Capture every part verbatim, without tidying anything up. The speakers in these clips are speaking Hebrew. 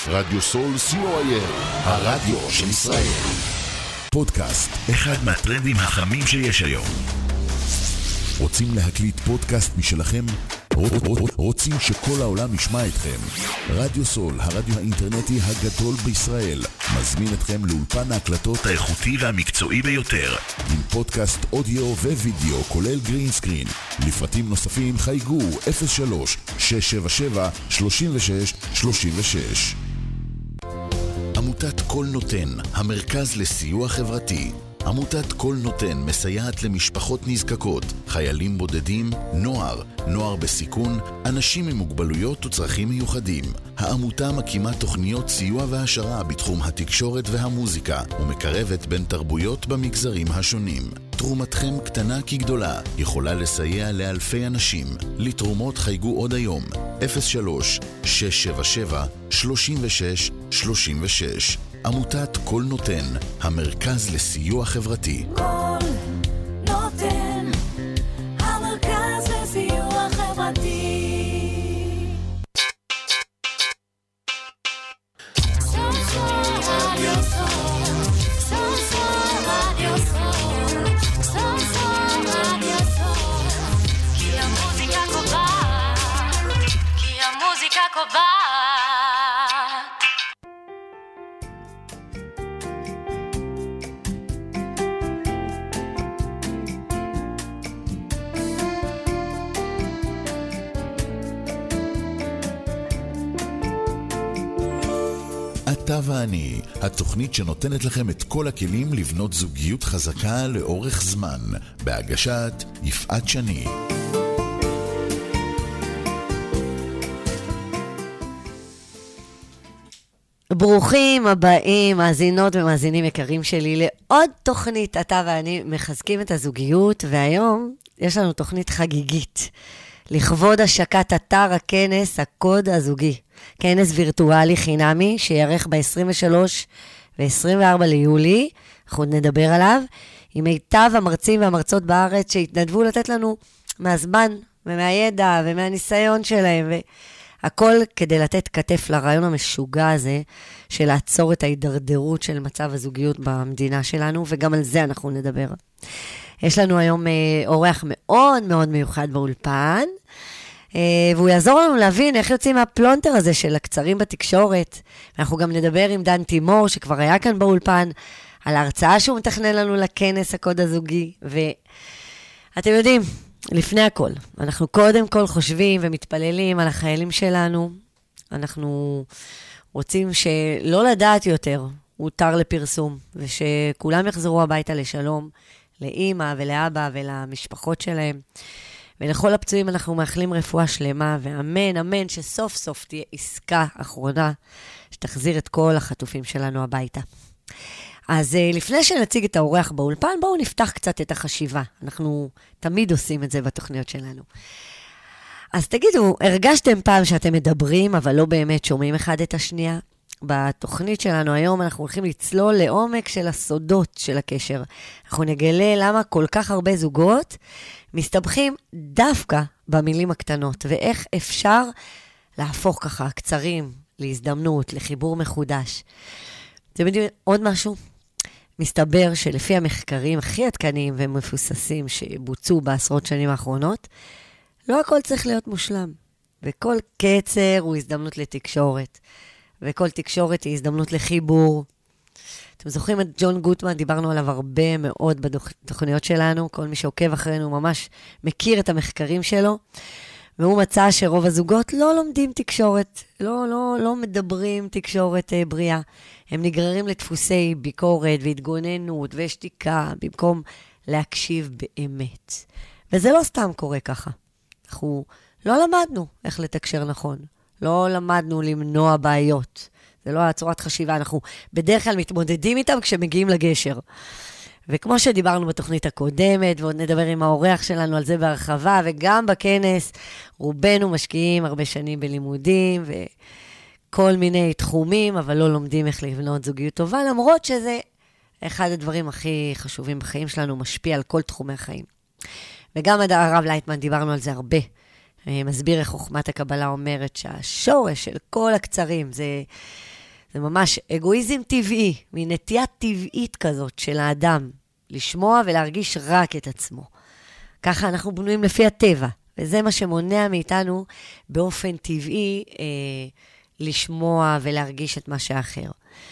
רדיו סול סי או איי אל, הרדיו של ישראל. פודקאסט, אחד מהטרנדים החמים שיש היום. רוצים להקליט פודקאסט משלכם? רוצים שכל העולם ישמע אתכם? רדיו סול, הרדיו האינטרנטי הגדול בישראל, מזמין אתכם לאולפן ההקלטות האיכותי והמקצועי ביותר, עם פודקאסט אודיו ווידאו כולל גרין סקרין. לפרטים נוספים חייגו אפס שלוש שש שבע שבע שלושים ושש שלושים ושש. עמותת כל נותן, המרכז לסיוע חברתי. עמותת כל נותן מסייעת למשפחות נזקקות, חיילים בודדים, נוער, נוער בסיכון, אנשים עם מוגבלויות וצרכים מיוחדים. העמותה מקימה תוכניות סיוע והשרה בתחום התקשורת והמוזיקה, ומקרבת בין תרבויות במגזרים השונים. תרומתכם קטנה כגדולה, יכולה לסייע לאלפי אנשים. לתרומות חייגו עוד היום, אפס שלוש שש שבע שבע שלושים ושש שלושים ושש. עמותת כל נותן, המרכז לסיוע חברתי. כל נותן, המרכז לסיוע חברתי. כי המוזיקה קובעת, כי המוזיקה קובעת. אתה ואני, התוכנית שנותנת לכם את כל הכלים לבנות זוגיות חזקה לאורך זמן, בהגשת יפעת שני. ברוכים הבאים, מאזינות ומאזינים יקרים שלי, לעוד תוכנית אתה ואני מחזקים את הזוגיות, והיום יש לנו תוכנית חגיגית, לכבוד השקת אתר הכנס הקוד הזוגי. כנס וירטואלי חינמי שיערך ב-עשרים ושלושה ו-עשרים וארבעה ליולי, אנחנו נדבר עליו, עם מיטב המרצים והמרצות בארץ שהתנדבו לתת לנו מהזמן ומהידע ומהניסיון שלהם, והכל כדי לתת כתף לרעיון המשוגע הזה של לעצור את ההידרדרות של מצב הזוגיות במדינה שלנו, וגם על זה אנחנו נדבר. יש לנו היום אורח מאוד מאוד מיוחד באולפן, והוא יעזור לנו להבין איך יוצאים מהפלונטר הזה של הקצרים בתקשורת. אנחנו גם נדבר עם דן תימור, שכבר היה כאן באולפן, על ההרצאה שהוא מתכנן לנו לכנס הקוד הזוגי. ואתם יודעים, לפני הכל, אנחנו קודם כל חושבים ומתפללים על החיילים שלנו. אנחנו רוצים שלא לדעת יותר הותר לפרסום, ושכולם יחזרו הביתה לשלום, לאמא ולאבא ולמשפחות שלהם. ולכל הפצועים אנחנו מאחלים רפואה שלמה, ואמן, אמן, שסוף סוף תהיה עסקה אחרונה, שתחזיר את כל החטופים שלנו הביתה. אז לפני שנציג את האורח באולפן, בואו נפתח קצת את החשיבה. אנחנו תמיד עושים את זה בתוכניות שלנו. אז תגידו, הרגשתם פעם שאתם מדברים, אבל לא באמת שומעים אחד את השנייה? בתוכנית שלנו היום אנחנו הולכים לצלול לעומק של הסודות של הקשר. אנחנו נגלה למה כל כך הרבה זוגות מסתבכים דווקא במילים הקטנות, ואיך אפשר להפוך ככה קצרים להזדמנות, לחיבור מחודש. אתם יודעים עוד משהו? מסתבר שלפי המחקרים הכי עדכניים ומפוססים שבוצעו בעשרות שנים האחרונות, לא הכל צריך להיות מושלם, וכל קצר הוא הזדמנות לתקשורת. וכל תקשורת היא הזדמנות לחיבור. אתם זוכרים את ג'ון גוטמן, דיברנו עליו הרבה מאוד בתוכניות שלנו, כל מי שעוקב אחרינו ממש מכיר את המחקרים שלו, והוא מצא שרוב הזוגות לא לומדים תקשורת, לא, לא, לא מדברים תקשורת אה, בריאה. הם נגררים לדפוסי ביקורת והתגוננות ושתיקה, במקום להקשיב באמת. וזה לא סתם קורה ככה. אנחנו לא למדנו איך לתקשר נכון. לא למדנו למנוע בעיות. זה לא הצורת חשיבה. אנחנו בדרך כלל מתמודדים איתם כשמגיעים לגשר. וכמו שדיברנו בתוכנית הקודמת, ועוד נדבר עם האורח שלנו על זה בהרחבה, וגם בכנס, רובנו משקיעים הרבה שנים בלימודים, וכל מיני תחומים, אבל לא לומדים איך לבנות זוגיות טובה, למרות שזה אחד הדברים הכי חשובים בחיים שלנו, משפיע על כל תחומי החיים. וגם הרב לייטמן, דיברנו על זה הרבה, מסביר איך חוכמת הקבלה אומרת שהשורש של כל הקצרים זה זה ממש אגואיזם טבעי, מנטייה טבעית כזאת של האדם, לשמוע ולהרגיש רק את עצמו. ככה אנחנו בנויים לפי הטבע, וזה מה שמונע מאיתנו באופן טבעי אה, לשמוע ולהרגיש את מה שאחר.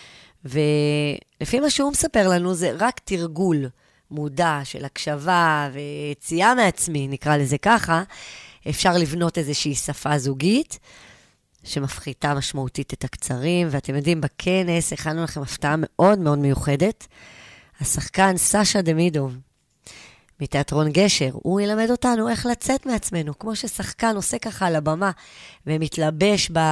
ולפי מה שהוא מספר לנו, זה רק תרגול מודע של הקשבה ויציאה מעצמי, נקרא לזה ככה, אפשר לבנות איזושהי שפה זוגית, שמפחיתה משמעותית את הקצרים, ואתם יודעים, בכנס הכנו לכם הפתעה מאוד מאוד מיוחדת. השחקן סשה דמידוב, מתיאטרון גשר, הוא ילמד אותנו איך לצאת מעצמנו, כמו ששחקן עושה ככה על הבמה, ומתלבש ב...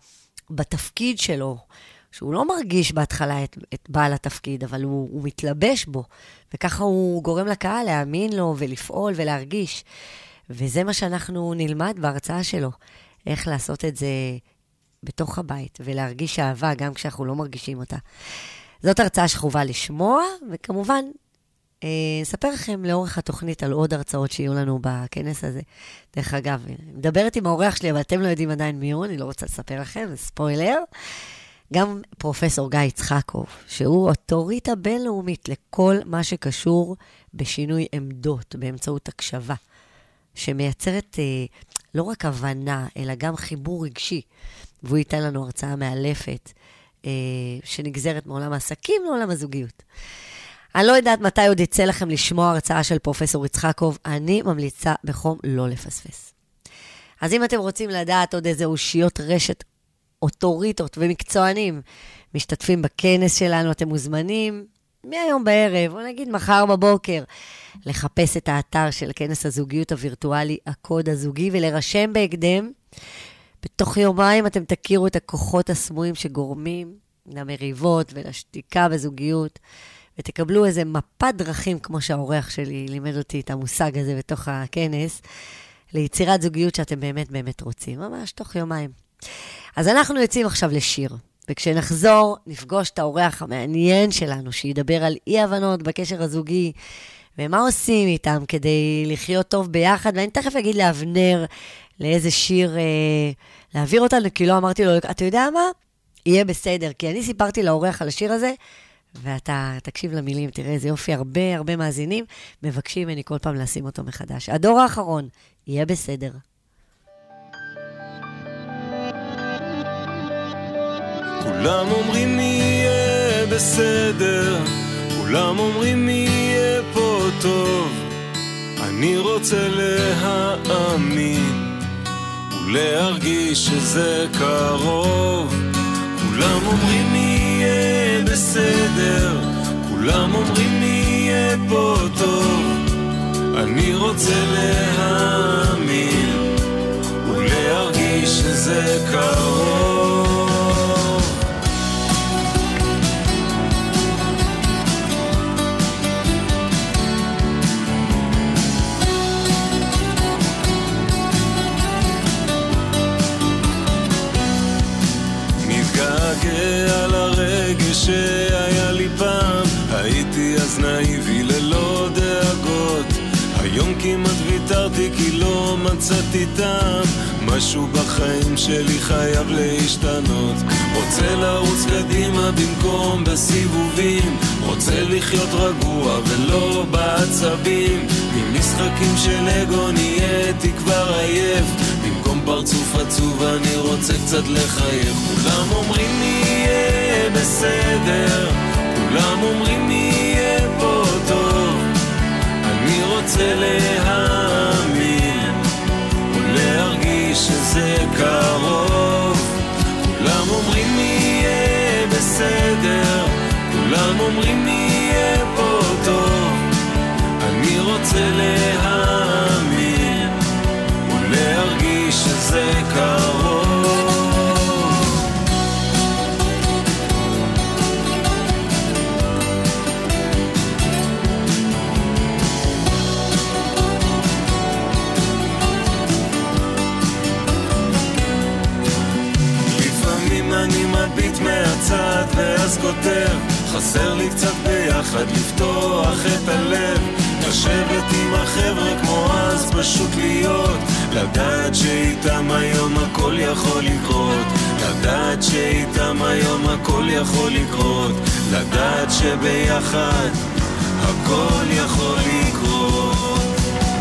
בתפקיד שלו, שהוא לא מרגיש בהתחלה את, את בעל התפקיד, אבל הוא, הוא מתלבש בו, וככה הוא גורם לקהל להאמין לו ולפעול ולהרגיש. וזה מה שאנחנו נלמד בהרצאה שלו, איך לעשות את זה בתוך הבית, ולהרגיש אהבה גם כשאנחנו לא מרגישים אותה. זאת הרצאה שחובה לשמוע, וכמובן, אה, נספר לכם לאורך התוכנית על עוד הרצאות שיהיו לנו בכנס הזה. דרך אגב, מדברת עם האורח שלי, אבל אתם לא יודעים עדיין מי הוא, אני לא רוצה לספר לכם, זה ספוילר. גם פרופסור גיא יצחקוב, שהוא אוטוריטה בינלאומית לכל מה שקשור בשינוי עמדות, באמצעות הקשבה, שמייצרת אה, לא רק הבנה, אלא גם חיבור רגשי, והוא ייתן לנו הרצאה מאלפת, אה, שנגזרת מעולם העסקים לעולם הזוגיות. אני לא יודעת מתי עוד יצא לכם לשמוע הרצאה של פרופסור יצחקוב, אני ממליצה בחום לא לפספס. אז אם אתם רוצים לדעת עוד איזה אושיות רשת אוטוריטות ומקצוענים משתתפים בכנס שלנו, אתם מוזמנים מהיום בערב, או נגיד מחר בבוקר, לחפש את האתר של כנס הזוגיות הווירטואלי, הקוד הזוגי, ולרשם בהקדם. בתוך יומיים אתם תכירו את הכוחות הסמויים שגורמים למריבות ולשתיקה בזוגיות, ותקבלו איזה מפת דרכים, כמו שהאורח שלי לימד אותי את המושג הזה בתוך הכנס, ליצירת זוגיות שאתם באמת באמת רוצים, ממש תוך יומיים. אז אנחנו יוצאים עכשיו לשיר, וכשנחזור נפגוש את האורח המעניין שלנו, שידבר על אי-הבנות בקשר הזוגי, ומה עושים איתם כדי לחיות טוב ביחד, ואני תכף אגיד לאבנר לאיזה שיר אה, להעביר אותנו, כי לא אמרתי לו, אתה יודע מה? יהיה בסדר, כי אני סיפרתי לאורח על השיר הזה, ואתה תקשיב למילים, תראה איזה יופי, הרבה הרבה מאזינים, מבקשים ממני כל פעם לשים אותו מחדש. הדור האחרון, יהיה בסדר. כולם אומרים מי יהיה בסדר, כולם אומרים מי יהיה פה טוב, אני רוצה להאמין ולהרגיש שזה קרוב. כולם אומרים מי יהיה בסדר, כולם אומרים מי יהיה פה טוב, אני רוצה להאמין ולהרגיש שזה קרוב. על הרגש שהיה לי פעם, הייתי אז נאיבי ללא דאגות, היום כמעט ויתרתי כי לא מצאתי טעם, משהו בחיים שלי חייב להשתנות, רוצה לרוץ קדימה במקום בסיבובים, רוצה לחיות רגוע ולא בעצבים, ממשחקים של אגו נהייתי כבר עייף, במקום פרצוף עצוב אני רוצה קצת לחייך. כולם אומרים מי יהיה בסדר, כולם אומרים מי יהיה פה טוב, אני רוצה להאמין ולהרגיש שזה קרוב. כולם אומרים מי יהיה בסדר, כולם אומרים מי יהיה פה טוב, אני רוצה להאמין ולהרגיש שזה קרוב. לפעמים אני מביט מהצד ואז כותב, חסר לי קצת ביחד לפתוח את הלב, לשבת עם החבר'ה כמו אז, פשוט להיות, לדעת שאיתם היום הכל יכול לקרות, לדעת שאיתם היום הכל יכול לקרות, לדעת שביחד הכל יכול לקרות.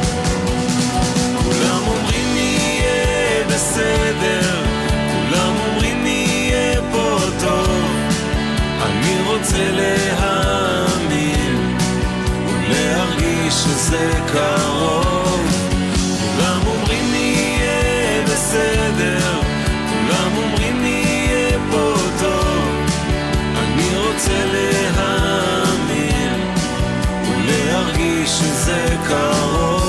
כולם אומרים יהיה בסדר, כולם אומרים יהיה פה טוב, אני רוצה להאמין ולהרגיש שזה קרוב. כולם אומרים יהיה בסדר, כולם אומרים יהיה פה טוב, אני רוצה להאמין ולהרגיש שזה קרוב.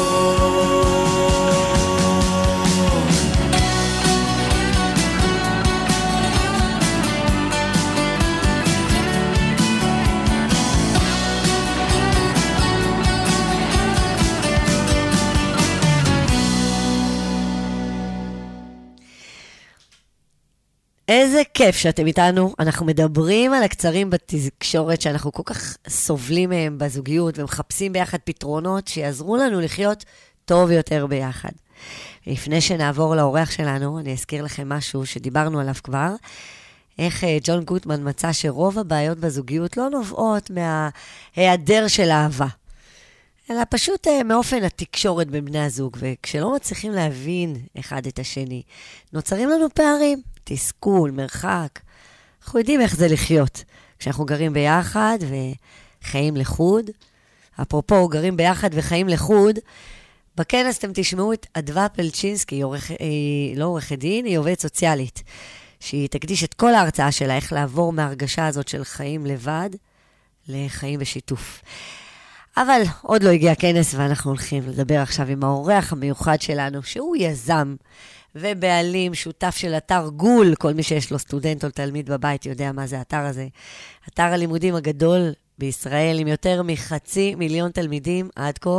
איזה כיף שאתם איתנו. אנחנו מדברים על הקצרים בתקשורת שאנחנו כל כך סובלים מהם בזוגיות ומחפשים ביחד פתרונות שיעזרו לנו לחיות טוב יותר ביחד. לפני שנעבור לאורח שלנו, אני אזכיר לכם משהו שדיברנו עליו כבר, איך ג'ון גוטמן מצא שרוב הבעיות בזוגיות לא נובעות מההיעדר של אהבה, אלא פשוט מאופן התקשורת בין בני הזוג, וכשלא מצליחים להבין אחד את השני, נוצרים לנו פערים, תסכול, מרחק. אנחנו יודעים איך זה לחיות. כשאנחנו גרים ביחד וחיים לחוד, אפרופו גרים ביחד וחיים לחוד, בכנס אתם תשמעו את אדווה פלצ'ינסקי, עורך, היא לא עורכת דין, היא עובדת סוציאלית, שהיא תקדיש את כל ההרצאה שלה, איך לעבור מהרגשה הזאת של חיים לבד לחיים בשיתוף. אבל עוד לא הגיע הכנס, ואנחנו הולכים לדבר עכשיו עם האורח המיוחד שלנו, שהוא יזם ובעלים, שותף של אתר גול. כל מי שיש לו סטודנט או תלמיד בבית יודע מה זה האתר הזה. אתר הלימודים הגדול בישראל, עם יותר מחצי מיליון תלמידים עד כה.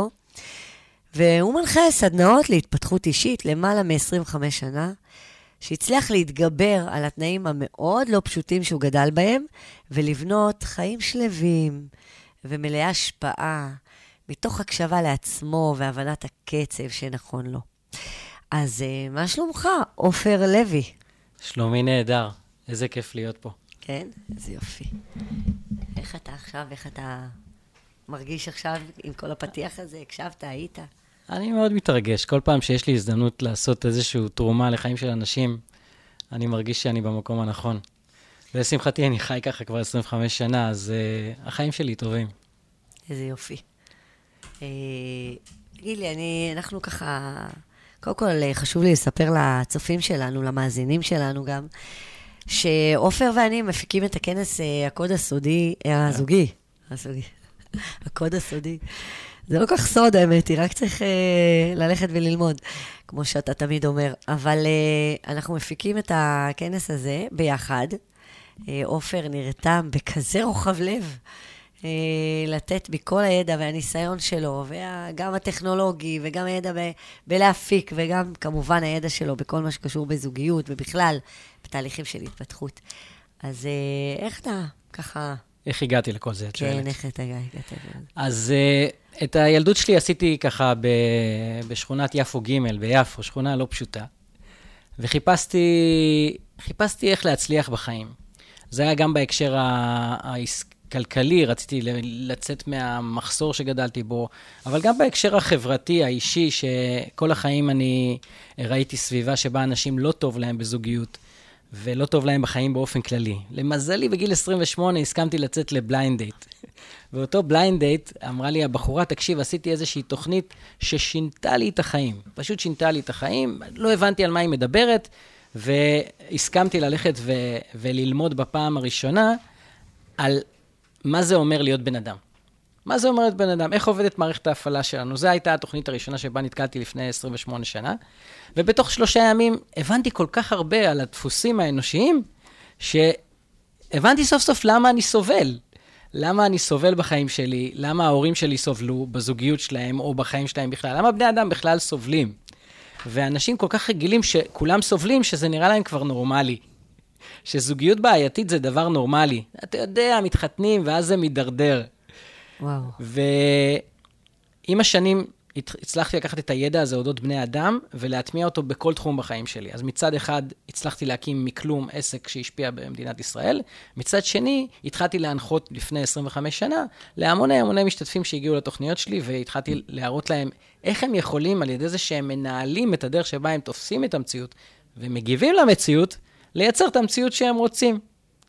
והוא מנחה סדנאות להתפתחות אישית למעלה מ-עשרים וחמש שנה, שהצליח להתגבר על התנאים המאוד לא פשוטים שהוא גדל בהם, ולבנות חיים שלווים ומלאי השפעה, מתוך הקשבה לעצמו והבנת הקצב שנכון לו. אז מה שלומך, עופר לוי? שלומי נהדר, איזה כיף להיות פה. כן, איזה יופי. איך אתה עכשיו, איך אתה מרגיש עכשיו עם כל הפתיח הזה? הקשבת, היית? אני מאוד מתרגש, כל פעם שיש לי הזדמנות לעשות איזושהי תרומה לחיים של אנשים, אני מרגיש שאני במקום הנכון. ולשמחתי אני חי ככה כבר עשרים וחמש שנה, אז uh, החיים שלי טובים. איזה יופי. אה, תגיד לי, אני, אנחנו ככה, קודם כל חשוב לי לספר לצופים שלנו, למאזינים שלנו גם, שעופר ואני מפיקים את הכנס uh, הקוד הסודי, uh, הזוגי, הזוגי, הקוד הסודי. זה לא כך סוד, האמת, היא רק צריך uh, ללכת וללמוד, כמו שאתה תמיד אומר. אבל uh, אנחנו מפיקים את הכנס הזה ביחד. עופר uh, נרתם בכזה רוחב לב, uh, לתת מכל הידע והניסיון שלו, וגם הטכנולוגי, וגם הידע ב- בלהפיק, וגם כמובן הידע שלו בכל מה שקשור בזוגיות, ובכלל בתהליכים של התפתחות. אז uh, איך אתה ככה... איך הגעתי לכל זה, את שואלת? כן, איך אתה הגעת לזה? אז uh, את הילדות שלי עשיתי ככה ב, בשכונת יפו ג' ביפו, שכונה לא פשוטה. וחיפשתי חיפשתי איך להצליח בחיים. זה היה גם בהקשר הכלכלי, רציתי לצאת מהמחסור שגדלתי בו, אבל גם בהקשר החברתי, האישי, שכל החיים אני ראיתי סביבה שבה אנשים לא טוב להם בזוגיות, ולא טוב להם בחיים באופן כללי. למזלי, בגיל עשרים ושמונה הסכמתי לצאת לבליינד דייט. ואותו בליינד דייט אמרה לי הבחורה, תקשיב, עשיתי איזושהי תוכנית ששינתה לי את החיים. פשוט שינתה לי את החיים, לא הבנתי על מה היא מדברת, והסכמתי ללכת ו- וללמוד בפעם הראשונה על מה זה אומר להיות בן אדם. מה זה אומר להיות בן אדם? איך עובדת מערכת ההפעלה שלנו? זו הייתה התוכנית הראשונה שבה נתקלתי לפני עשרים ושמונה שנה, ובתוך שלושה ימים הבנתי כל כך הרבה על הדפוסים האנושיים, שהבנתי סוף סוף למה אני סובל. למה אני סובל בחיים שלי, למה ההורים שלי סובלו בזוגיות שלהם או בחיים שלהם בכלל, למה בני אדם בכלל סובלים. ואנשים כל כך רגילים שכולם סובלים, שזה נראה להם כבר נורמלי. שזוגיות בעייתית זה דבר נורמלי. אתה יודע, מתחתנים ואז זה מדרדר. וואו. ועם השנים הצלחתי לקחת את הידע הזה אודות בני אדם, ולהטמיע אותו בכל תחום בחיים שלי. אז מצד אחד, הצלחתי להקים מכלום עסק שהשפיע במדינת ישראל, מצד שני, התחלתי להנחות לפני עשרים וחמש שנה, להמוני המוני משתתפים שהגיעו לתוכניות שלי, והתחלתי להראות להם איך הם יכולים, על ידי זה שהם מנהלים את הדרך שבה הם תופסים את המציאות, ומגיבים למציאות, לייצר את המציאות שהם רוצים.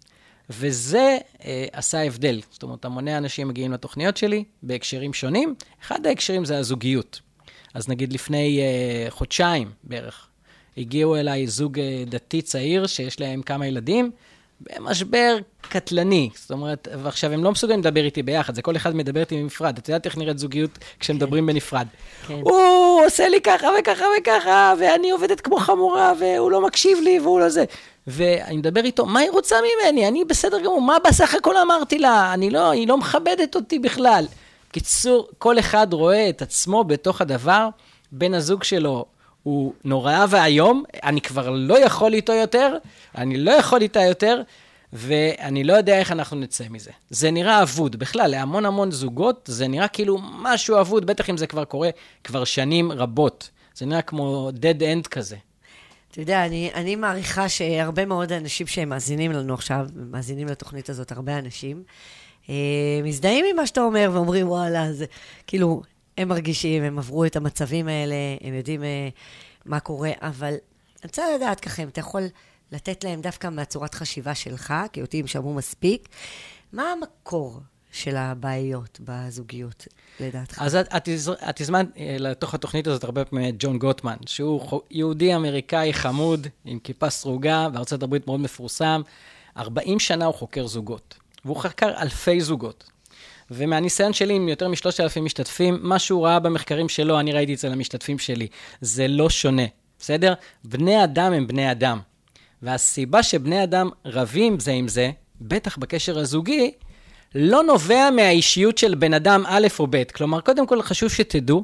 וזה אה, עשה הבדל. זאת אומרת, המוני אנשים מגיעים לתוכניות שלי בהקשרים שונים. אחד ההקשרים זה הזוגיות. אז נגיד לפני אה, חודשיים בערך, הגיעו אליי זוג אה, דתי צעיר שיש להם כמה ילדים, במשבר קטלני. זאת אומרת, ועכשיו הם לא מסוגלים לדבר איתי ביחד, זה כל אחד מדבר איתי בנפרד. את יודעת איך נראית זוגיות כשמדברים בנפרד. כן. הוא עושה לי ככה וככה וככה, ואני עובדת כמו חמורה, והוא לא מקשיב לי, והוא לא זה. ואני מדבר איתו, מה היא רוצה ממני? אני בסדר גמור, מה בסך הכל אמרתי לה? אני לא, היא לא מכבדת אותי בכלל. קיצור, כל אחד רואה את עצמו בתוך הדבר, בן הזוג שלו הוא נורא והיום, אני כבר לא יכול איתו יותר, אני לא יכול איתה יותר, ואני לא יודע איך אנחנו נצא מזה. זה נראה אבוד, בכלל, להמון המון זוגות, זה נראה כאילו משהו אבוד, בטח אם זה כבר קורה כבר שנים רבות. זה נראה כמו dead end כזה. אתה יודע, אני, אני מעריכה שהרבה מאוד אנשים שהם מאזינים לנו עכשיו, מאזינים לתוכנית הזאת, הרבה אנשים, אה, מזדהים עם מה שאתה אומר ואומרים, וואלה, זה כאילו, הם מרגישים, הם עברו את המצבים האלה, הם יודעים אה, מה קורה, אבל אני רוצה לדעת ככה, אם אתה יכול לתת להם דווקא מהצורת חשיבה שלך, כי אותי הם שמעו מספיק, מה המקור של הבעיות בזוגיות, לדעתך? אז את, את, את הזמנת לתוך התוכנית הזאת הרבה פעמים ג'ון גוטמן, שהוא יהודי אמריקאי חמוד, עם כיפה סרוגה, בארצות הברית מאוד מפורסם, ארבעים שנה הוא חוקר זוגות, והוא חקר אלפי זוגות. ומהניסיון שלי עם יותר משלושת אלפים משתתפים, מה שהוא ראה במחקרים שלו, אני ראיתי אצל המשתתפים שלי, זה לא שונה, בסדר? בני אדם הם בני אדם. והסיבה שבני אדם רבים זה עם זה, בטח בקשר הזוגי, לא נובע מהאישיות של בן אדם א' או ב'. כלומר, קודם כל חשוב שתדעו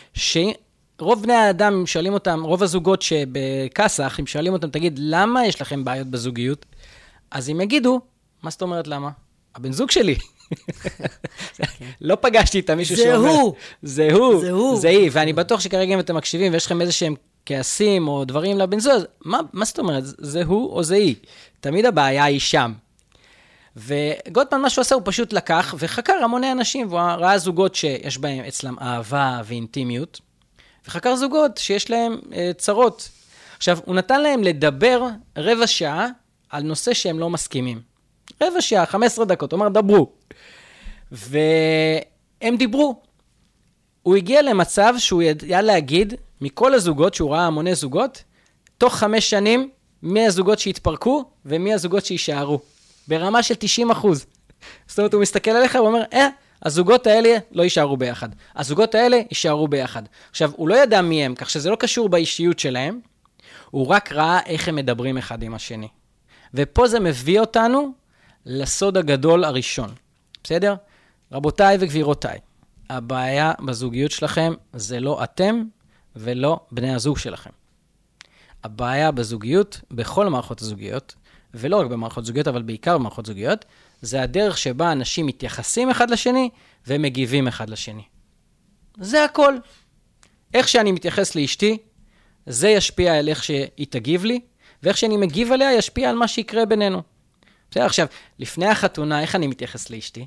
שרוב בני האדם, אם שואלים אותם, רוב הזוגות שבקסח, אם שואלים אותם, תגיד, למה יש לכם בעיות בזוגיות? אז הם יגידו, מה זאת אומרת למה? הבן זוג שלי. לא פגשתי את מישהו שאומר. זה הוא. זה הוא. זה הוא. זה היא. ואני בטוח שכרגע אם אתם מקשיבים ויש לכם איזה שהם כעסים או דברים לבן זוג, מה, מה זאת אומרת? זה הוא או זה היא? תמיד הבעיה היא שם. וגוטמן, מה שהוא עשה, הוא פשוט לקח וחקר המוני אנשים, והוא ראה זוגות שיש בהם אצלם אהבה ואינטימיות, וחקר זוגות שיש להם אה, צרות. עכשיו, הוא נתן להם לדבר רבע שעה על נושא שהם לא מסכימים. רבע שעה, חמש עשרה דקות, הוא אמר, דברו. והם דיברו. הוא הגיע למצב שהוא ידע להגיד, מכל הזוגות, שהוא ראה המוני זוגות, תוך חמש שנים, מי הזוגות שהתפרקו ומי הזוגות שישארו. ברמה של תשעים אחוז. זאת אומרת, הוא מסתכל עליך ואומר, אה, הזוגות האלה לא יישארו ביחד. הזוגות האלה יישארו ביחד. עכשיו, הוא לא ידע מי הם, כך שזה לא קשור באישיות שלהם, הוא רק ראה איך הם מדברים אחד עם השני. ופה זה מביא אותנו לסוד הגדול הראשון. בסדר? רבותיי וגבירותיי, הבעיה בזוגיות שלכם זה לא אתם ולא בני הזוג שלכם. הבעיה בזוגיות, בכל המערכות הזוגיות, ולא רק במערכות זוגיות, אבל בעיקר במערכות זוגיות, זה הדרך שבה אנשים מתייחסים אחד לשני, ומגיבים אחד לשני. זה הכל. איך שאני מתייחס לאשתי, זה ישפיע על איך שהיא תגיב לי, ואיך שאני מגיב עליה ישפיע על מה שיקרה בינינו. בסדר, עכשיו, לפני החתונה, איך אני מתייחס לאשתי?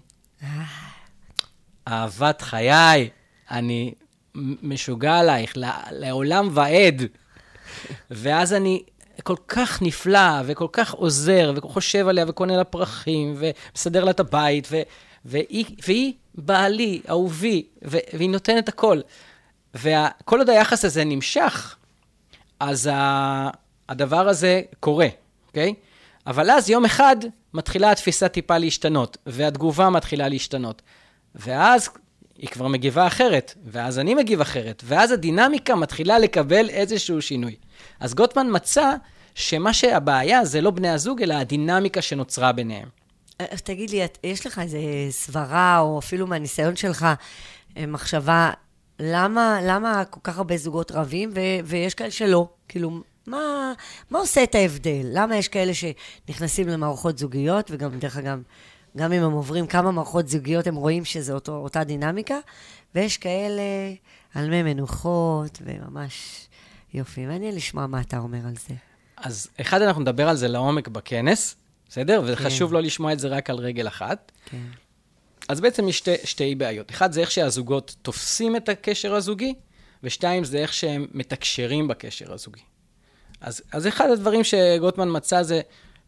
אהבת חיי, אני משוגע עלייך, לעולם ועד. ואז אני כל כך נפלא, וכל כך עוזר, וחושב עליה, וקונה לה פרחים, ומסדר לה את הבית, ו- והיא, והיא בעלי, אהובי, ו- והיא נותנת הכל. וכל עוד היחס הזה נמשך, אז ה- הדבר הזה קורה, אוקיי? אבל אז יום אחד מתחילה התפיסה טיפה להשתנות, והתגובה מתחילה להשתנות. ואז היא כבר מגיבה אחרת, ואז אני מגיב אחרת, ואז הדינמיקה מתחילה לקבל איזשהו שינוי. אז גוטמן מצא שמה שהבעיה זה לא בני הזוג, אלא הדינמיקה שנוצרה ביניהם. אז תגיד לי, יש לך איזו סברה, או אפילו מהניסיון שלך, מחשבה, למה, למה כל כך הרבה זוגות רבים, ו- ויש כאלה שלא? כאילו, מה, מה עושה את ההבדל? למה יש כאלה שנכנסים למערכות זוגיות, וגם דרך אגב, גם אם הם עוברים כמה מערכות זוגיות, הם רואים שזה אותו, אותה דינמיקה, ויש כאלה, על מי מנוחות, וממש יופי. מעניין לשמוע מה אתה אומר על זה. אז אחד, אנחנו נדבר על זה לעומק בכנס, בסדר? וחשוב לא לשמוע את זה רק על רגל אחת. כן. אז בעצם יש שתי, שתי בעיות. אחד, זה איך שהזוגות תופסים את הקשר הזוגי, ושתיים, זה איך שהם מתקשרים בקשר הזוגי. אז, אז אחד הדברים שגוטמן מצא זה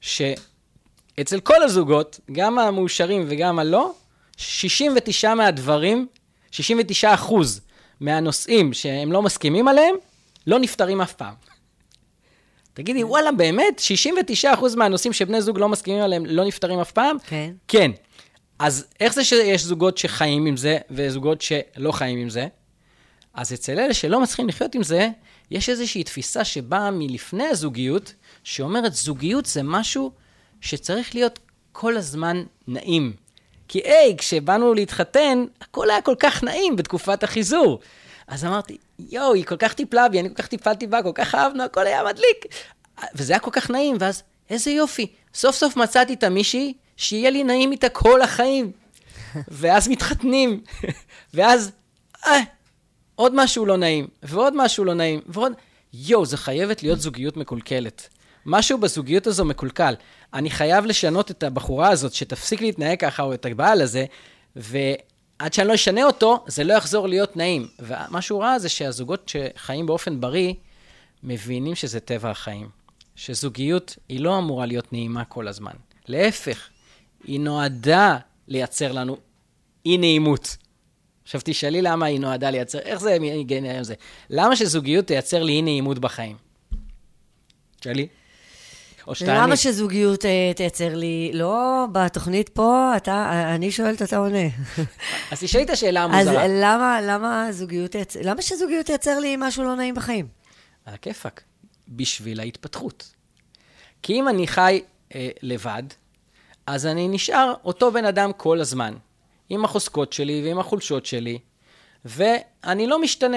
שאצל כל הזוגות, גם המאושרים וגם הלא, שישים ותשעה מהדברים, שישים ותשעה אחוז מהנושאים שהם לא מסכימים עליהם, לא נפתרים אף פעם. תגידי, וואלה, באמת? שישים ותשעה אחוז מהנושאים שבני זוג לא מסכימים עליהם לא נפתרים אף פעם? כן. כן. אז איך זה שיש זוגות שחיים עם זה, וזוגות שלא חיים עם זה? אז אצל אלה שלא מצליחים לחיות עם זה, יש איזושהי תפיסה שבאה מלפני הזוגיות, שאומרת, זוגיות זה משהו שצריך להיות כל הזמן נעים. כי היי, כשבאנו להתחתן, הכל היה כל כך נעים בתקופת החיזור. אז אמרתי, יואו, היא כל כך טיפלה בי, אני כל כך טיפלתי בה, כל כך אהבנו, הכל היה מדליק. וזה היה כל כך נעים, ואז, איזה יופי. סוף סוף מצאתי את המישהי, שיהיה לי נעים איתה כל החיים. ואז מתחתנים. ואז, אה, עוד משהו לא נעים, ועוד משהו לא נעים, ועוד... יואו, זה חייבת להיות זוגיות מקולקלת. משהו בזוגיות הזו מקולקל. אני חייב לשנות את הבחורה הזאת, שתפסיק להתנהג ככה, או את הבעל הזה, ועד שאני לא אשנה אותו, זה לא יחזור להיות נעים. ומה שהוא ראה זה שהזוגות שחיים באופן בריא, מבינים שזה טבע החיים. שזוגיות היא לא אמורה להיות נעימה כל הזמן. להפך, היא נועדה לייצר לנו אי נעימות. עכשיו תשאלי למה היא נועדה לייצר, איך זה יגן היום זה? למה שזוגיות תייצר לי אי נעימות בחיים? תשאלי. או שתעני. למה שזוגיות אה, תייצר לי, לא, בתוכנית פה, אתה, אני שואלת, אתה עונה. אז תשאלי את השאלה המוזרה. אז למה, למה זוגיות תייצר, למה שזוגיות תייצר לי משהו לא נעים בחיים? על הכיפק. בשביל ההתפתחות. כי אם אני חי אה, לבד, אז אני נשאר אותו בן אדם כל הזמן. עם החוזקות שלי ועם החולשות שלי, ואני לא משתנה.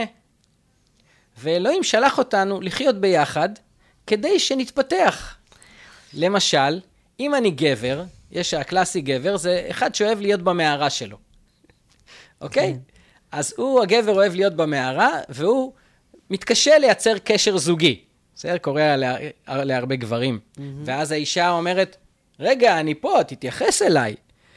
ואלוהים שלח אותנו לחיות ביחד, כדי שנתפתח. למשל, אם אני גבר, יש הקלאסי גבר, זה אחד שאוהב להיות במערה שלו. אוקיי? אז הוא, הגבר אוהב להיות במערה, והוא מתקשה לייצר קשר זוגי. זה קורה לה, להרבה גברים. ואז האישה אומרת, רגע, אני פה, תתייחס אליי.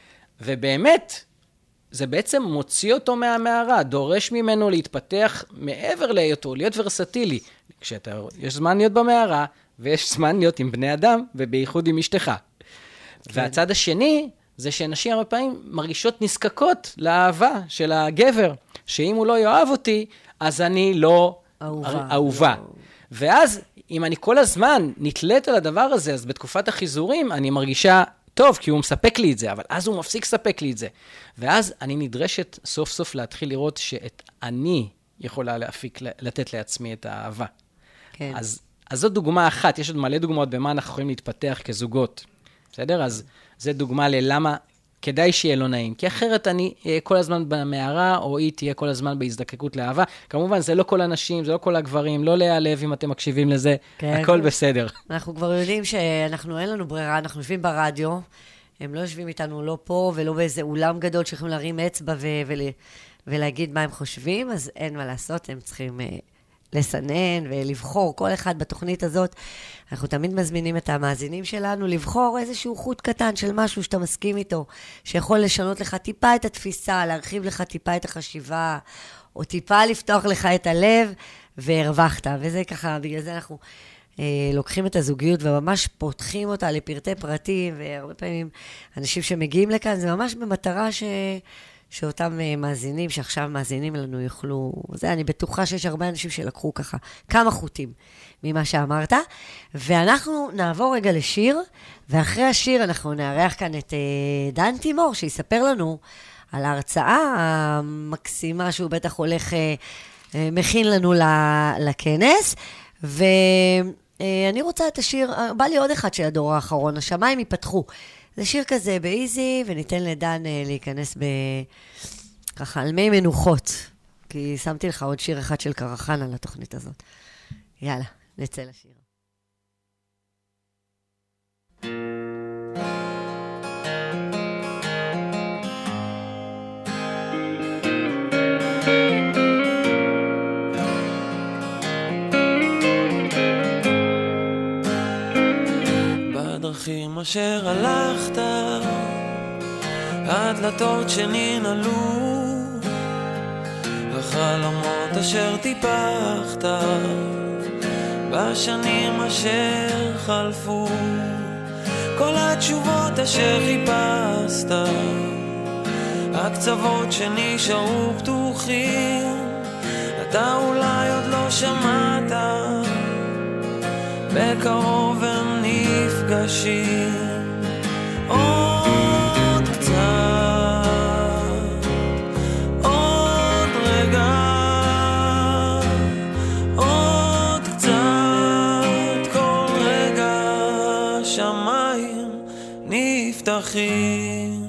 ובאמת, זה בעצם מוציא אותו מהמערה, דורש ממנו להתפתח מעבר להיותו, להיות ורסטילי. כשאתה, יש זמן להיות במערה, ויש זמן להיות עם בני אדם, ובייחוד עם אשתך. כן. והצד השני, זה שאנשים הרבה פעמים מרגישות נזקקות לאהבה של הגבר, שאם הוא לא יאהב אותי, אז אני לא אהובה. אהובה. לא. ואז, אם אני כל הזמן נתלית על הדבר הזה, אז בתקופת החיזורים, אני מרגישה טוב, כי הוא מספק לי את זה, אבל אז הוא מפסיק לספק לי את זה. ואז אני נדרשת סוף סוף להתחיל לראות שאת אני יכולה להפיק, לתת לעצמי את האהבה. כן. אז, אז זו דוגמה אחת, יש עוד מלא דוגמאות במה אנחנו יכולים להתפתח כזוגות. בסדר? אז זו דוגמה ללמה כדאי שיהיה לא נעים. כי אחרת אני אהיה כל הזמן במערה, או היא תהיה כל הזמן בהזדקקות לאהבה. כמובן, זה לא כל הנשים, זה לא כל הגברים, לא להיעלב אם אתם מקשיבים לזה, כן. הכל בסדר. אנחנו כבר יודעים שאנחנו, אין לנו ברירה, אנחנו יושבים ברדיו, הם לא יושבים איתנו לא פה, ולא באיזה אולם גדול שיכולים להרים אצבע ו- ול- ולהגיד מה הם חושבים, אז אין מה לעשות, הם צריכים uh, לסנן ולבחור, כל אחד בתוכנית הזאת. אנחנו תמיד מזמינים את המאזינים שלנו לבחור איזשהו חוט קטן של משהו שאתה מסכים איתו, שיכול לשנות לך טיפה את התפיסה, להרחיב לך טיפה את החשיבה, או טיפה לפתוח לך את הלב, והרווחת. וזה ככה, בגלל זה אנחנו אה, לוקחים את הזוגיות וממש פותחים אותה לפרטי פרטים, והרבה פעמים אנשים שמגיעים לכאן, זה ממש במטרה ש... שאותם מאזינים, שעכשיו מאזינים לנו יוכלו, זה, אני בטוחה שיש הרבה אנשים שלקחו ככה כמה חוטים ממה שאמרת, ואנחנו נעבור רגע לשיר, ואחרי השיר אנחנו נארח כאן את דן תימור, שיספר לנו על ההרצאה המקסימה שהוא בטח הולך, מכין לנו לכנס, ואני רוצה את השיר, בא לי עוד אחד של הדור האחרון, השמיים ייפתחו, זה שיר כזה באיזי, וניתן לדן להיכנס ב... ככה, על מי מנוחות. כי שמתי לך עוד שיר אחד של קרחן על התוכנית הזאת. יאללה, נצא לשיר. אשר הלכת, הדלתות שננעלו, החלומות אשר טיפחת בשנים אשר חלפו, כל התשובות אשר חיפשת, הקצוות שנשארו פתוחים, אתה אולי עוד לא שמעת, בקרוב הם נפגשים. עוד קצת, עוד רגע, עוד קצת, כל רגע שמיים נפתחים.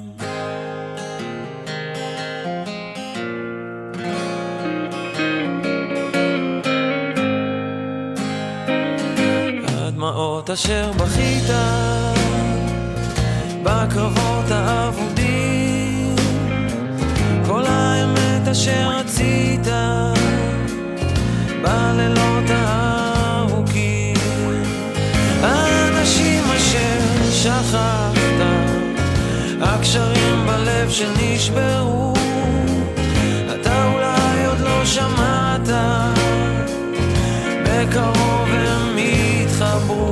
הדמעות אשר בכית בקרבות האבודים, כל האמת אשר רצית בלילות הארוכים, האנשים אשר שכחת, הקשרים בלב שנשברו, אתה אולי עוד לא שמעת, בקרוב הם יתחברו.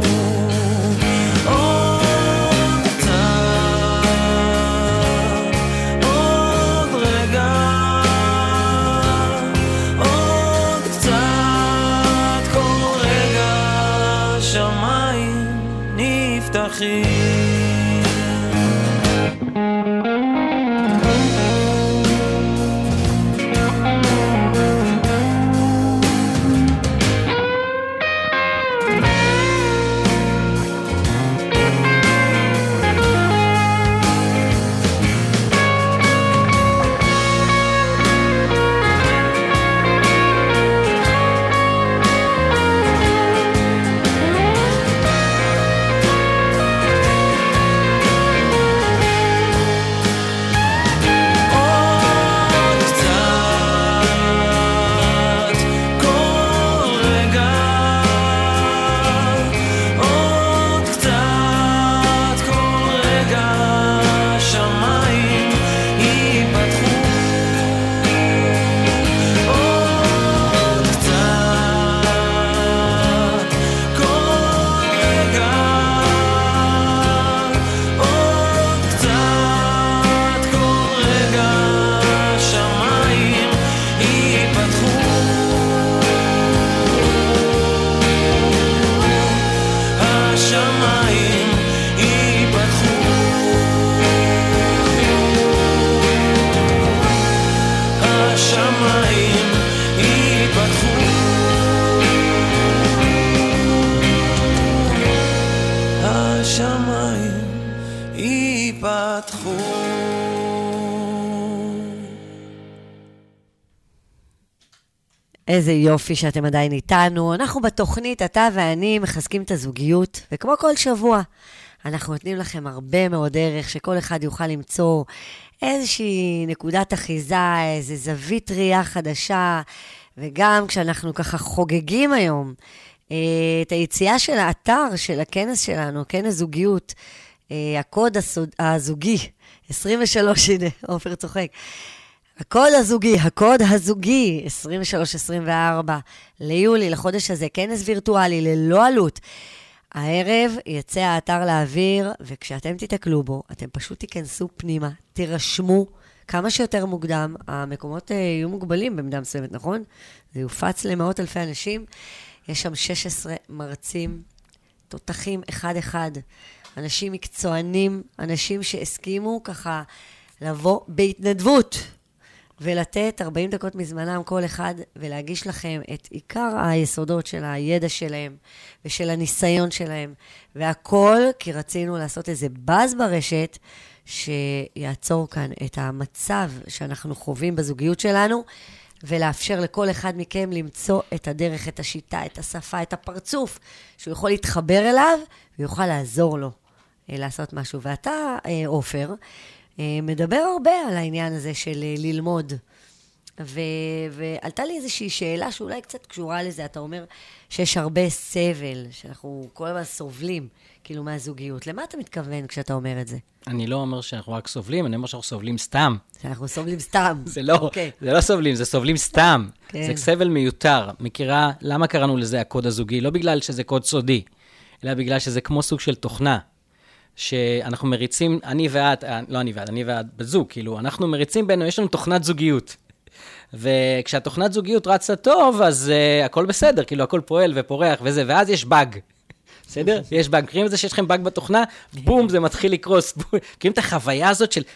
איזה יופי שאתם עדיין איתנו. אנחנו בתוכנית, אתה ואני מחזקים את הזוגיות, וכמו כל שבוע, אנחנו נותנים לכם הרבה מאוד ערך, שכל אחד יוכל למצוא איזושהי נקודת אחיזה, איזו זווית ראייה חדשה, וגם כשאנחנו ככה חוגגים היום את היציאה של האתר של הכנס שלנו, כנס זוגיות, הקוד הזוגי, עשרים ושלוש, הנה, עופר צוחק. הקוד הזוגי, הקוד הזוגי, עשרים ושלוש עשרים וארבע ליולי, לחודש הזה, כנס וירטואלי ללא עלות. הערב יצא האתר לאוויר, וכשאתם תתקלו בו, אתם פשוט תיכנסו פנימה, תירשמו כמה שיותר מוקדם. המקומות יהיו מוגבלים במידה מסוימת, נכון? זה יופץ למאות אלפי אנשים. יש שם שש עשרה מרצים, תותחים אחד-אחד, אנשים מקצוענים, אנשים שהסכימו ככה לבוא בהתנדבות, ולתת ארבעים דקות מזמנם כל אחד, ולהגיש לכם את עיקר היסודות של הידע שלהם, ושל הניסיון שלהם, והכל כי רצינו לעשות איזה באז ברשת, שיעצור כאן את המצב שאנחנו חווים בזוגיות שלנו, ולאפשר לכל אחד מכם למצוא את הדרך, את השיטה, את השפה, את הפרצוף, שהוא יכול להתחבר אליו, ויוכל לעזור לו לעשות משהו. ואתה, עופר, מדבר הרבה על העניין הזה של ללמוד ו- ועלתה לי איזושהי שאלה שאולי קצת קשורה לזה. אתה אומר שיש הרבה סבל, שאנחנו כל הזמן סובלים, כאילו, מהזוגיות. למה אתה מתכוון כשאתה אומר את זה? אני לא אומר שאנחנו רק סובלים, אני אומר שאנחנו סובלים סתם. שאנחנו סובלים סתם. זה לא, Okay. זה לא סובלים, זה סובלים סתם. כן. זה סבל מיותר. מכירה, למה קראנו לזה הקוד הזוגי? לא בגלל שזה קוד סודי, אלא בגלל שזה כמו סוג של תוכנה. שאנחנו מריצים, אני ואת, לא אני ואת, אני ואת בזוג, כאילו, אנחנו מריצים בינו, יש לנו תוכנת זוגיות. וכשהתוכנת זוגיות רצה טוב, אז uh, הכל בסדר, כאילו, הכל פועל ופורח וזה, ואז יש באג. בסדר? יש באג. מכירים את זה שיש לכם באג בתוכנה? בום, זה מתחיל לקרוס. מכירים את החוויה הזאת של,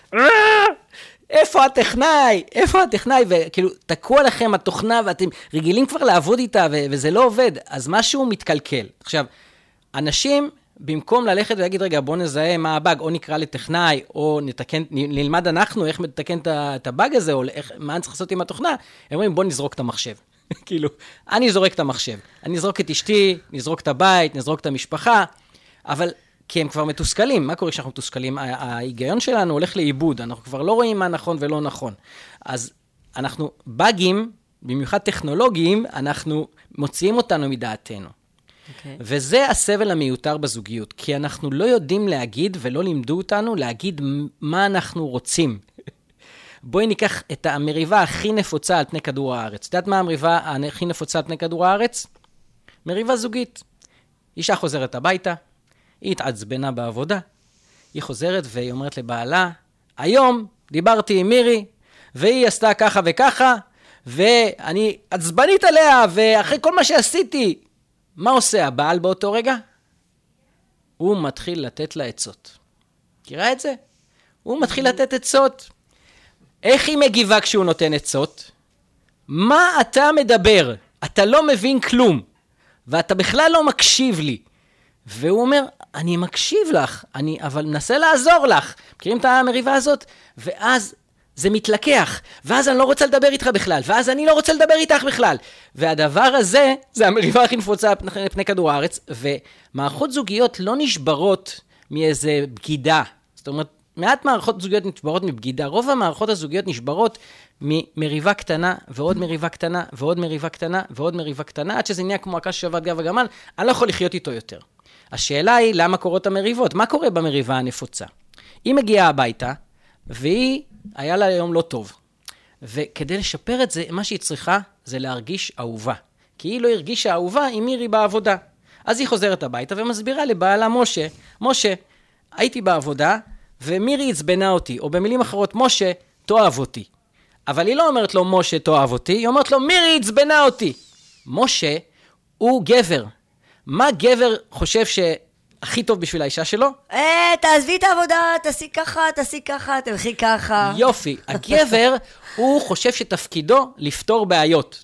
איפה הטכנאי? איפה הטכנאי? וכאילו, תקוע לכם התוכנה, ואתם רגילים כבר לעבוד איתה, וזה לא עובד. אז משהו מתקלקל. עכשיו, אנשים, במקום ללכת ולהגיד, רגע, בוא נזהה מה הבאג, או נקרא לטכנאי, או נתקן, נלמד אנחנו איך נתקן את הבאג הזה, או איך, מה אני צריך לעשות עם התוכנה, הם אומרים, בוא נזרוק את המחשב. כאילו, אני זורק את המחשב. אני נזרוק את אשתי, נזרוק את הבית, נזרוק את המשפחה, אבל כי הם כבר מתוסכלים. מה קורה כשאנחנו מתוסכלים? ההיגיון שלנו הולך לאיבוד, אנחנו כבר לא רואים מה נכון ולא נכון. אז אנחנו, באגים, במיוחד טכנולוגיים, אנחנו מוציאים אותנו מדעתנו. Okay. וזה הסבל המיותר בזוגיות, כי אנחנו לא יודעים להגיד, ולא לימדו אותנו להגיד מה אנחנו רוצים. בואי ניקח את המריבה הכי נפוצה על פני כדור הארץ. את יודעת מה המריבה הכי נפוצה על פני כדור הארץ? מריבה זוגית. אישה חוזרת הביתה, היא התעצבנה בעבודה, היא חוזרת והיא אומרת לבעלה, היום דיברתי עם מירי, והיא עשתה ככה וככה, ואני עצבנית עליה, ואחרי כל מה שעשיתי, מה עושה הבעל באותו רגע? הוא מתחיל לתת לה עצות. מכירה את זה? הוא מתחיל לתת עצות. איך היא מגיבה כשהוא נותן עצות? מה אתה מדבר? אתה לא מבין כלום, ואתה בכלל לא מקשיב לי. והוא אומר, אני מקשיב לך, אני, אבל נסה לעזור לך. מכירים את המריבה הזאת? ואז זה מתלקח, ואז אני לא רוצה לדבר איתך בכלל, ואז אני לא רוצה לדבר איתך בכלל. והדבר הזה, זה המריבה הכי נפוצה פני, פני כדור הארץ, ומערכות זוגיות לא נשברות מאיזה בגידה. זאת אומרת, מעט מערכות זוגיות נשברות מבגידה, רוב המערכות הזוגיות נשברות ממריבה קטנה, ועוד מריבה קטנה, ועוד מריבה קטנה, ועוד מריבה קטנה, עד שזה נהיה כמו הקש שבת גב הגמל, אני לא יכול לחיות איתו יותר. השאלה היא, למה קורות המריבות? מה קורה במריבה הנפוצה? היא מגיעה הביתה, והיא, היה לה היום לא טוב. וכדי לשפר את זה, מה שהיא צריכה, זה להרגיש אהובה. כי היא לא הרגישה אהובה עם מירי בעבודה. אז היא חוזרת הביתה ומסבירה לבעלה משה, משה, הייתי בעבודה, ומירי הצבנה אותי, או במילים אחרות, משה, תאהב אותי. אבל היא לא אומרת לו, משה, תאהב אותי, היא אומרת לו, מירי הצבנה אותי. משה הוא גבר. מה גבר חושב שהכי טוב בשביל האישה שלו? אה, תעזבי את העבודה, תעשי ככה, תעשי ככה, תלכי ככה. יופי. הגבר, הוא חושב שתפקידו לפתור בעיות.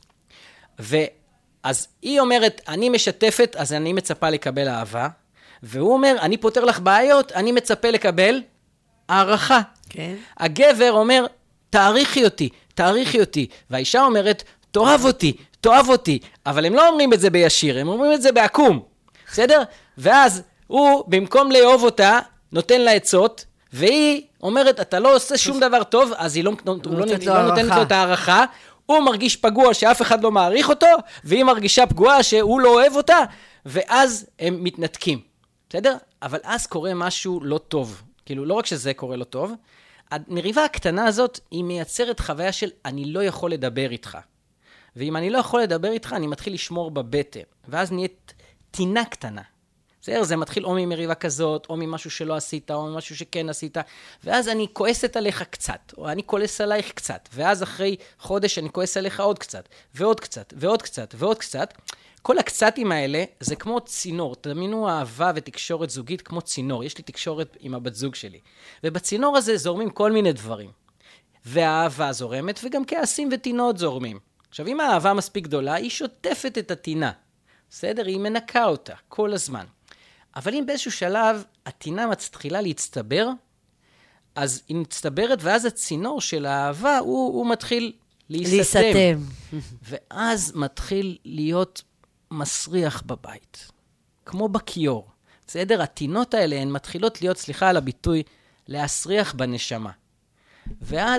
ואז היא אומרת, אני משתפת, אז אני מצפה לקבל אהבה. והוא אומר, אני פותר לך בעיות, אני מצפה לקבל הערכה. כן. הגבר אומר, תעריכי אותי, תעריכי אותי. והאישה אומרת, תאהב אותי, תאהב אותי. אבל הם לא אומרים את זה בישיר, הם אומרים את זה בעקום. בסדר? ואז הוא, במקום לאהוב אותה, נותן לה עצות, והיא אומרת, אתה לא עושה שום דבר טוב, אז היא לא, לא, לא, לא נותנת לו את הערכה. הוא מרגיש פגוע שאף אחד לא מעריך אותו, והיא מרגישה פגועה שהוא לא אוהב אותה, ואז הם מתנתקים. בסדר? אבל אז קורה משהו לא טוב. כאילו, לא רק שזה קורה לא טוב, המריבה הקטנה הזאת, היא מייצרת חוויה של אני לא יכול לדבר איתך. ואם אני לא יכול לדבר איתך, אני מתחיל לשמור בבטן. ואז נהיית תינה קטנה. בסדר? זה מתחיל או ממריבה כזאת, או ממשהו שלא עשית, או ממשהו שכן עשית. ואז אני כועסת עליך קצת, או אני כועס עלייך קצת. ואז אחרי חודש אני כועס עליך עוד קצת, ועוד קצת, ועוד קצת, ועוד קצת. כל הקצתים האלה זה כמו צינור. תאמינו אהבה ותקשורת זוגית כמו צינור. יש לי תקשורת עם הבת זוג שלי. ובצינור הזה זורמים כל מיני דברים. והאהבה זורמת, וגם כעסים וטינות זורמים. עכשיו, אם האהבה מספיק גדולה, היא שוטפת את הטינה. בסדר? היא מנקה אותה כל הזמן. אבל אם באיזשהו שלב הטינה מתחילה להצטבר, אז היא מצטברת, ואז הצינור של האהבה, הוא, הוא מתחיל להיסתם. להיסתם. ואז מתחיל להיות מסריח בבית. כמו בכיור. בסדר? הטינות האלה הן מתחילות להיות, סליחה על הביטוי, להסריח בנשמה. ואז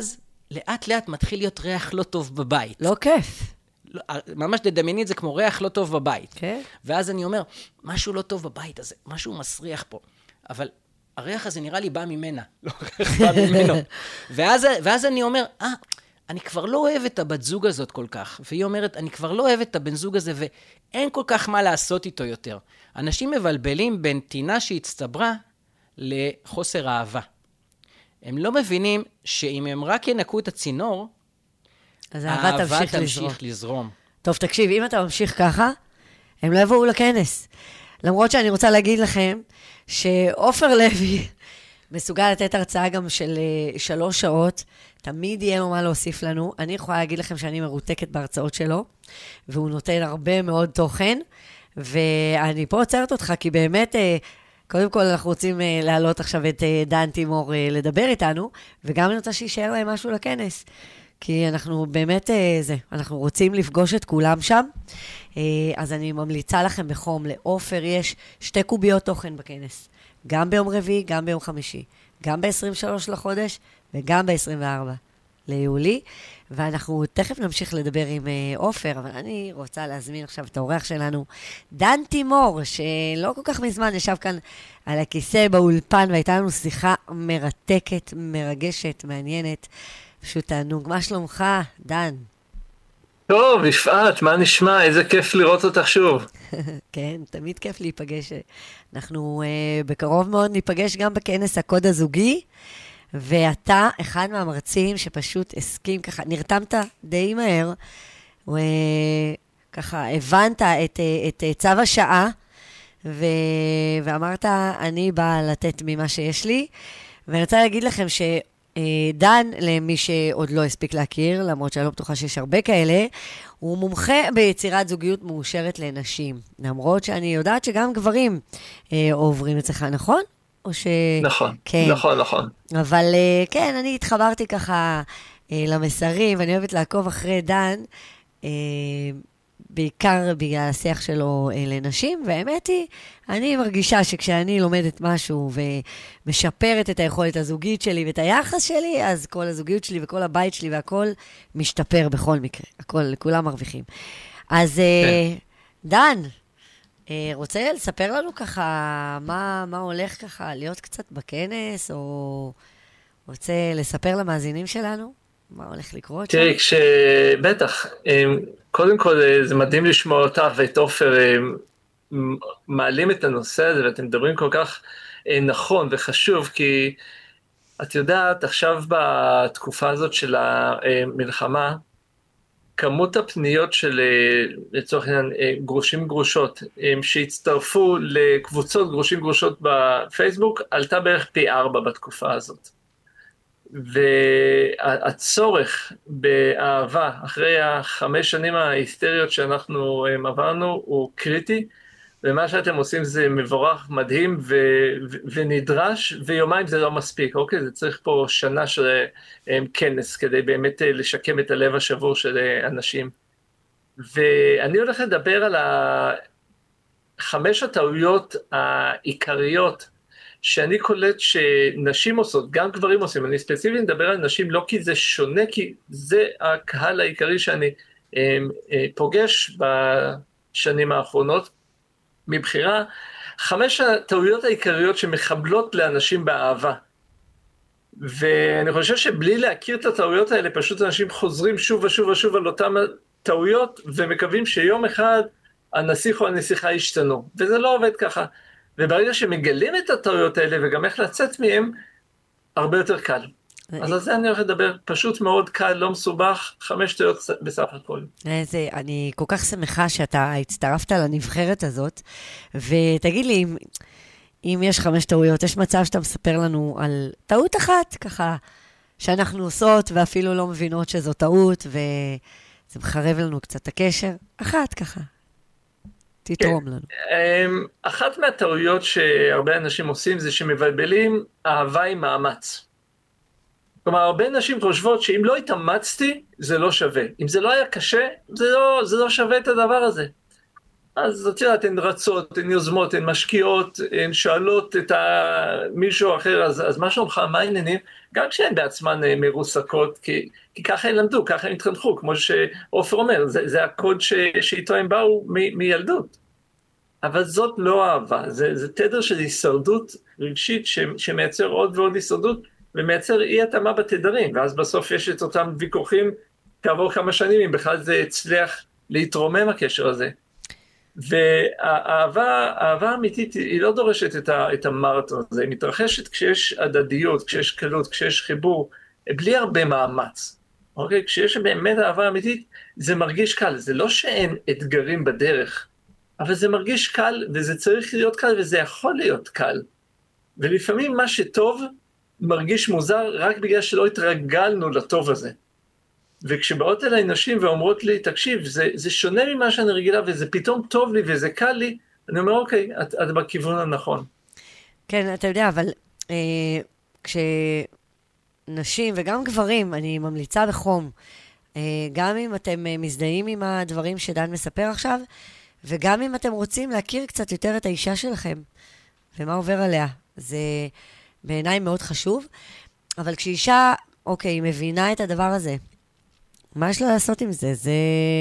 לאט לאט מתחיל להיות ריח לא טוב בבית. לא כיף. לא, ממש תדמייני את זה כמו ריח לא טוב בבית. כן. ואז אני אומר, משהו לא טוב בבית הזה, משהו מסריח פה. אבל הריח הזה נראה לי בא ממנה, לא הריח בא ממנו. ואז, ואז אני אומר, אה, אני כבר לא אוהב את הבת זוג הזאת כל כך. והיא אומרת, אני כבר לא אוהב את הבן זוג הזה, ואין כל כך מה לעשות איתו יותר. אנשים מבלבלים בין טינה שהצטברה לחוסר אהבה. הם לא מבינים שאם הם רק ינקו את הצינור, אז האהבה תמשיך לזרום. תמשיך לזרום. טוב, תקשיב, אם אתה ממשיך ככה, הם לא יבואו לכנס. למרות שאני רוצה להגיד לכם, שעופר לוי מסוגל לתת הרצאה גם של uh, שלוש שעות, תמיד יהיה לו מה להוסיף לנו. אני יכולה להגיד לכם שאני מרותקת בהרצאות שלו, והוא נותן הרבה מאוד תוכן, ואני פה עוצרת אותך, כי באמת, uh, קודם כל אנחנו רוצים uh, להעלות עכשיו את uh, דן תימור uh, לדבר איתנו, וגם אני רוצה שישאר להם משהו לכנס. כי אנחנו באמת, זה, אנחנו רוצים לפגוש את כולם שם, אז אני ממליצה לכם בחום, לאופר יש שתי קוביות תוכן בכנס, גם ביום רביעי, גם ביום חמישי, גם ב-עשרים ושלושה לחודש, וגם ב-עשרים וארבעה ליולי, ואנחנו תכף נמשיך לדבר עם אופר, אבל אני רוצה להזמין עכשיו את האורח שלנו, דן תימור, שלא כל כך מזמן ישב כאן על הכיסא באולפן, והייתה לנו שיחה מרתקת, מרגשת, מעניינת, פשוט תענוג. מה שלומך, דן? טוב, יפעת, מה נשמע? איזה כיף לראות אותך שוב. כן, תמיד כיף להיפגש. אנחנו uh, בקרוב מאוד ניפגש גם בכנס הקוד הזוגי, ואתה אחד מהמרצים שפשוט הסכים ככה, נרתמת די מהר, וככה הבנת את, את, את צו השעה, ו... ואמרת, אני באה לתת ממה שיש לי, ואני רוצה להגיד לכם ש... דן, למי שעוד לא הספיק להכיר, למרות שאני לא בטוחה שיש הרבה כאלה, הוא מומחה ביצירת זוגיות מאושרת לנשים. למרות שאני יודעת שגם גברים אה, עוברים אצלך, נכון? או ש... נכון, כן. נכון, נכון. אבל אה, כן, אני התחברתי ככה אה, למסרים, ואני אוהבת לעקוב אחרי דן, אה, בעיקר בגלל השיח שלו אה, לנשים, והאמת היא, אני מרגישה שכשאני לומדת משהו ומשפרת את היכולת הזוגית שלי ואת היחס שלי, אז כל הזוגיות שלי וכל הבית שלי והכל משתפר בכל מקרה. הכל, כולם מרוויחים. אז אה, דן, אה, רוצה לספר לנו ככה מה, מה הולך ככה, להיות קצת בכנס, או רוצה לספר למאזינים שלנו? מה הולך לקרות? תראי, כשבטח, קודם כל זה מדהים לשמוע אותך ואת אופר מעלים את הנושא הזה, ואתם מדברים כל כך נכון וחשוב, כי את יודעת, עכשיו בתקופה הזאת של המלחמה, כמות הפניות של, לצורך העניין, גרושים גרושות, שהצטרפו לקבוצות גרושים גרושות בפייסבוק, עלתה בערך פי ארבע בתקופה הזאת. והצורך באהבה, אחרי החמש שנים ההיסטריות שאנחנו עברנו, הוא קריטי, ומה שאתם עושים זה מבורך, מדהים ו- ו- ונדרש, ויומיים זה לא מספיק, אוקיי? זה צריך פה שנה של כנס, כדי באמת לשקם את הלב השבור של אנשים. ואני הולך לדבר על חמש הטעויות העיקריות, שאני קולט שנשים עושות, גם גברים עושים, אני ספציפית מדבר על נשים לא כי זה שונה, כי זה הקהל העיקרי שאני אה, אה, פוגש בשנים האחרונות, מבחירה, חמש הטעויות העיקריות שמחבלות לאנשים באהבה. ואני חושב שבלי להכיר את הטעויות האלה, פשוט אנשים חוזרים שוב ושוב ושוב על אותם טעויות, ומקווים שיום אחד הנסיך או הנסיכה ישתנו, וזה לא עובד ככה. וברגע שמגלים את הטעויות האלה, וגם איך לצאת מהם, הרבה יותר קל. אז על זה אני הולך לדבר, פשוט מאוד קל, לא מסובך, חמש טעויות בסך הכל. זה, אני כל כך שמחה שאתה הצטרפת לנבחרת הזאת, ותגיד לי, אם, אם יש חמש טעויות, יש מצב שאתה מספר לנו על טעות אחת, ככה, שאנחנו עושות, ואפילו לא מבינות שזו טעות, וזה מחרב לנו קצת את הקשר. אחת ככה. תתרום לנו. אחת מהטעויות שהרבה אנשים עושים זה שמבלבלים אהבה עם מאמץ. כלומר, הרבה אנשים חושבות שאם לא התאמצתי, זה לא שווה. אם זה לא היה קשה, זה לא, זה לא שווה את הדבר הזה. אז את יודעת, הן רצות, הן יוזמות, הן משקיעות, הן שואלות את מישהו אחר, אז, אז מה שלומך, מה העניינים? גם כשהן בעצמן מרוסקות, כי, כי ככה הן למדו, ככה הן התחנכו, כמו שעופר אומר, זה, זה הקוד ש, שאיתו הם באו מ, מילדות. אבל זאת לא אהבה, זה, זה תדר של הישרדות רגשית ש, שמייצר עוד ועוד הישרדות, ומייצר אי התאמה בתדרים, ואז בסוף יש את אותם ויכוחים, כעבור כמה שנים, אם בכלל זה הצליח להתרומם הקשר הזה. והאהבה, האהבה האמיתית היא לא דורשת את, ה, את המרתון הזה, היא מתרחשת כשיש הדדיות, כשיש קלות, כשיש חיבור, בלי הרבה מאמץ. אוקיי? כשיש באמת אהבה אמיתית, זה מרגיש קל, זה לא שאין אתגרים בדרך, אבל זה מרגיש קל, וזה צריך להיות קל, וזה יכול להיות קל. ולפעמים מה שטוב מרגיש מוזר רק בגלל שלא התרגלנו לטוב הזה. וכשבאות אליי נשים ואומרות לי, תקשיב, זה, זה שונה ממה שאני רגילה, וזה פתאום טוב לי וזה קל לי, אני אומר, אוקיי, את, את בכיוון הנכון. כן, אתה יודע, אבל אה, כשנשים וגם גברים, אני ממליצה בחום, אה, גם אם אתם אה, מזדהים עם הדברים שדן מספר עכשיו, וגם אם אתם רוצים להכיר קצת יותר את האישה שלכם, ומה עובר עליה, זה בעיניי מאוד חשוב, אבל כשאישה, אוקיי, היא מבינה את הדבר הזה, מה יש לה לעשות עם זה? זה,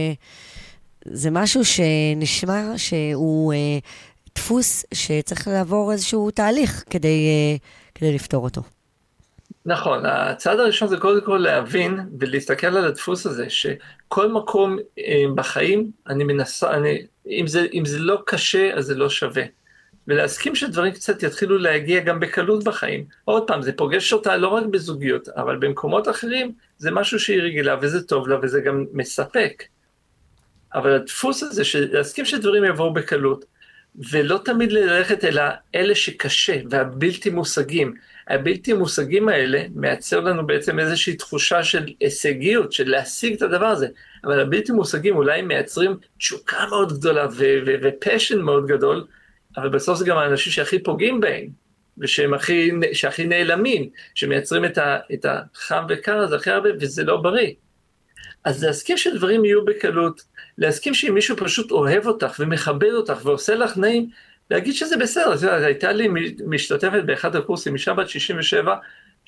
זה משהו שנשמע שהוא אה, דפוס שצריך לעבור איזשהו תהליך כדי, אה, כדי לפתור אותו. נכון, הצעד הראשון זה קודם כל להבין ולהסתכל על הדפוס הזה, שכל מקום אה, בחיים, אני מנסה, אני, אם, זה, אם זה לא קשה, אז זה לא שווה. ולהסכים שדברים קצת יתחילו להגיע גם בקלות בחיים. עוד פעם, זה פוגש אותה לא רק בזוגיות, אבל במקומות אחרים זה משהו שהיא רגילה, וזה טוב לה, וזה גם מספק. אבל הדפוס הזה, להסכים שדברים יבואו בקלות, ולא תמיד ללכת אל האלה שקשה, והבלתי מושגים. הבלתי מושגים האלה מייצר לנו בעצם איזושהי תחושה של הישגיות, של להשיג את הדבר הזה. אבל הבלתי מושגים אולי מייצרים תשוקה מאוד גדולה, ופשן מאוד גדול, אבל בסוף זה גם האנשים שהכי פוגעים בהם, ושהם הכי, שהכי נעלמים, שמייצרים את, ה, את החם וקר הזה הכי הרבה, וזה לא בריא. אז להסכים שדברים יהיו בקלות, להסכים שאם מישהו פשוט אוהב אותך ומכבד אותך ועושה לך נעים, להגיד שזה בסדר. הייתה לי משתתפת באחד הקורסים, אישה בת שישים ושבע,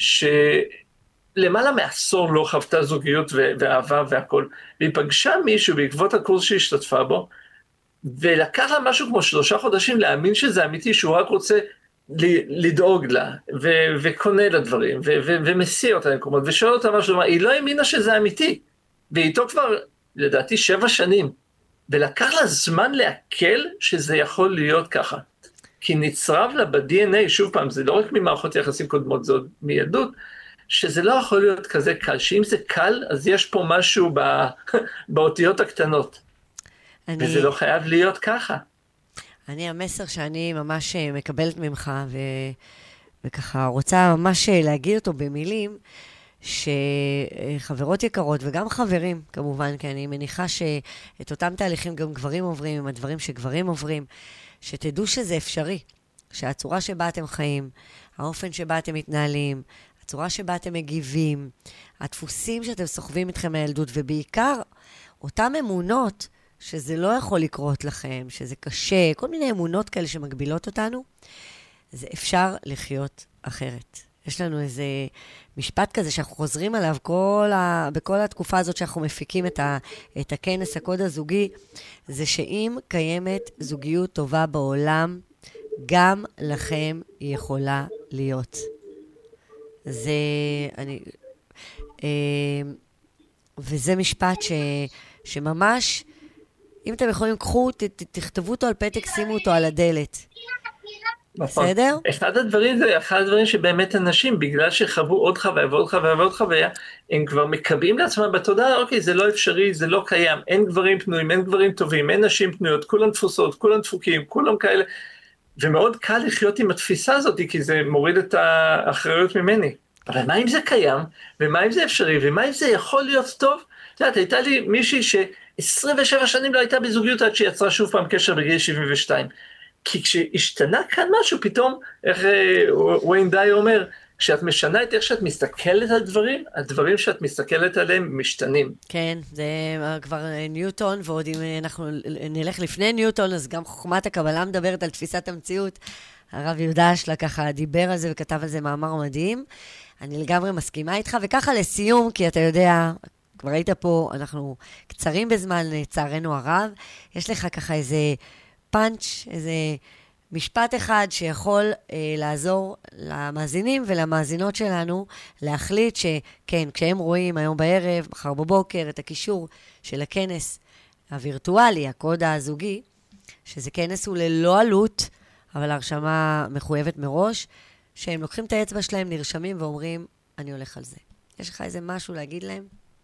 שלמעלה מעשור לא חוותה זוגיות ואהבה והכל, והיא פגשה מישהו בעקבות הקורס שהשתתפה בו, ולקח לה משהו כמו שלושה חודשים להאמין שזה אמיתי, שהוא רק רוצה לדאוג לה, ו- וקונה לדברים, ו- ו- ומסיע אותה למקומות, ושואל אותה משהו, היא לא האמינה שזה אמיתי, ואיתו כבר, לדעתי, שבע שנים, ולקח לה זמן להקל שזה יכול להיות ככה, כי נצרב לה ב-די אן איי, שוב פעם, זה לא רק ממערכות יחסים קודמות, זאת מילדות, שזה לא יכול להיות כזה קל, שאם זה קל, אז יש פה משהו ב- באותיות הקטנות, אני... וזה לא חייב להיות ככה. אני, המסר שאני ממש מקבלת ממך, ו... וככה רוצה ממש להגיד אותו במילים, שחברות יקרות, וגם חברים, כמובן, כי אני מניחה שאת אותם תהליכים גם גברים עוברים, עם הדברים שגברים עוברים, שתדעו שזה אפשרי, שהצורה שבה אתם חיים, האופן שבה אתם מתנהלים, הצורה שבה אתם מגיבים, הדפוסים שאתם סוחבים איתכם מהילדות, ובעיקר אותם אמונות, שזה לא יכול לקרות לכם, שזה קשה, כל מיני אמונות כאלה שמגבילות אותנו, זה אפשר לחיות אחרת. יש לנו איזה משפט כזה שאנחנו חוזרים עליו כל ה... בכל התקופה הזאת שאנחנו מפיקים את, ה... את הכנס הקוד הזוגי, זה שאם קיימת זוגיות טובה בעולם, גם לכם היא יכולה להיות. זה... אני... וזה משפט ש... שממש... אם אתם יכולים, קחו, ת, ת, תכתבו אותו על פתק, שימו אותו על הדלת. בסדר? אחד הדברים זה, אחד הדברים שבאמת אנשים, בגלל שחוו עוד חוויה ועוד חוויה ועוד חוויה, הם כבר מקבעים לעצמם בתודעה, אוקיי, זה לא אפשרי, זה לא קיים, אין גברים פנויים, אין גברים טובים, אין נשים פנויות, כולם תפוסות, כולם דפוקים, כולם כאלה, ומאוד קל לחיות עם התפיסה הזאת, כי זה מוריד את האחריות ממני. אבל מה אם זה קיים, ומה אם זה אפשרי, ומה אם זה יכול להיות טוב? את יודעת, הייתה לי מישהי ש... עשרים ושבע שנים לא הייתה בזוגיות עד שיצרה שוב פעם קשר בגיל שבעים ושתיים. כי כשהשתנה כאן משהו, פתאום, איך וויין דיי אומר, כשאת משנה את איך שאת מסתכלת על דברים, הדברים שאת מסתכלת עליהם משתנים. כן, זה כבר ניוטון, ועוד אם אנחנו נלך לפני ניוטון, אז גם חוכמת הקבלה מדברת על תפיסת המציאות. הרב יהודה שלה ככה דיבר על זה וכתב על זה מאמר מדהים. אני לגמרי מסכימה איתך, וככה לסיום, כי אתה יודע, כבר היית פה, אנחנו קצרים בזמן, לצערנו הרב, יש לך ככה איזה פאנץ', איזה משפט אחד שיכול אה, לעזור למאזינים ולמאזינות שלנו להחליט שכן, כשהם רואים היום בערב, מחר בבוקר, את הקישור של הכנס הווירטואלי, הקוד הזוגי, שזה כנס הוא ללא עלות, אבל הרשמה מחויבת מראש, שהם לוקחים את האצבע שלהם, נרשמים ואומרים, אני הולך על זה. יש לך איזה משהו להגיד להם?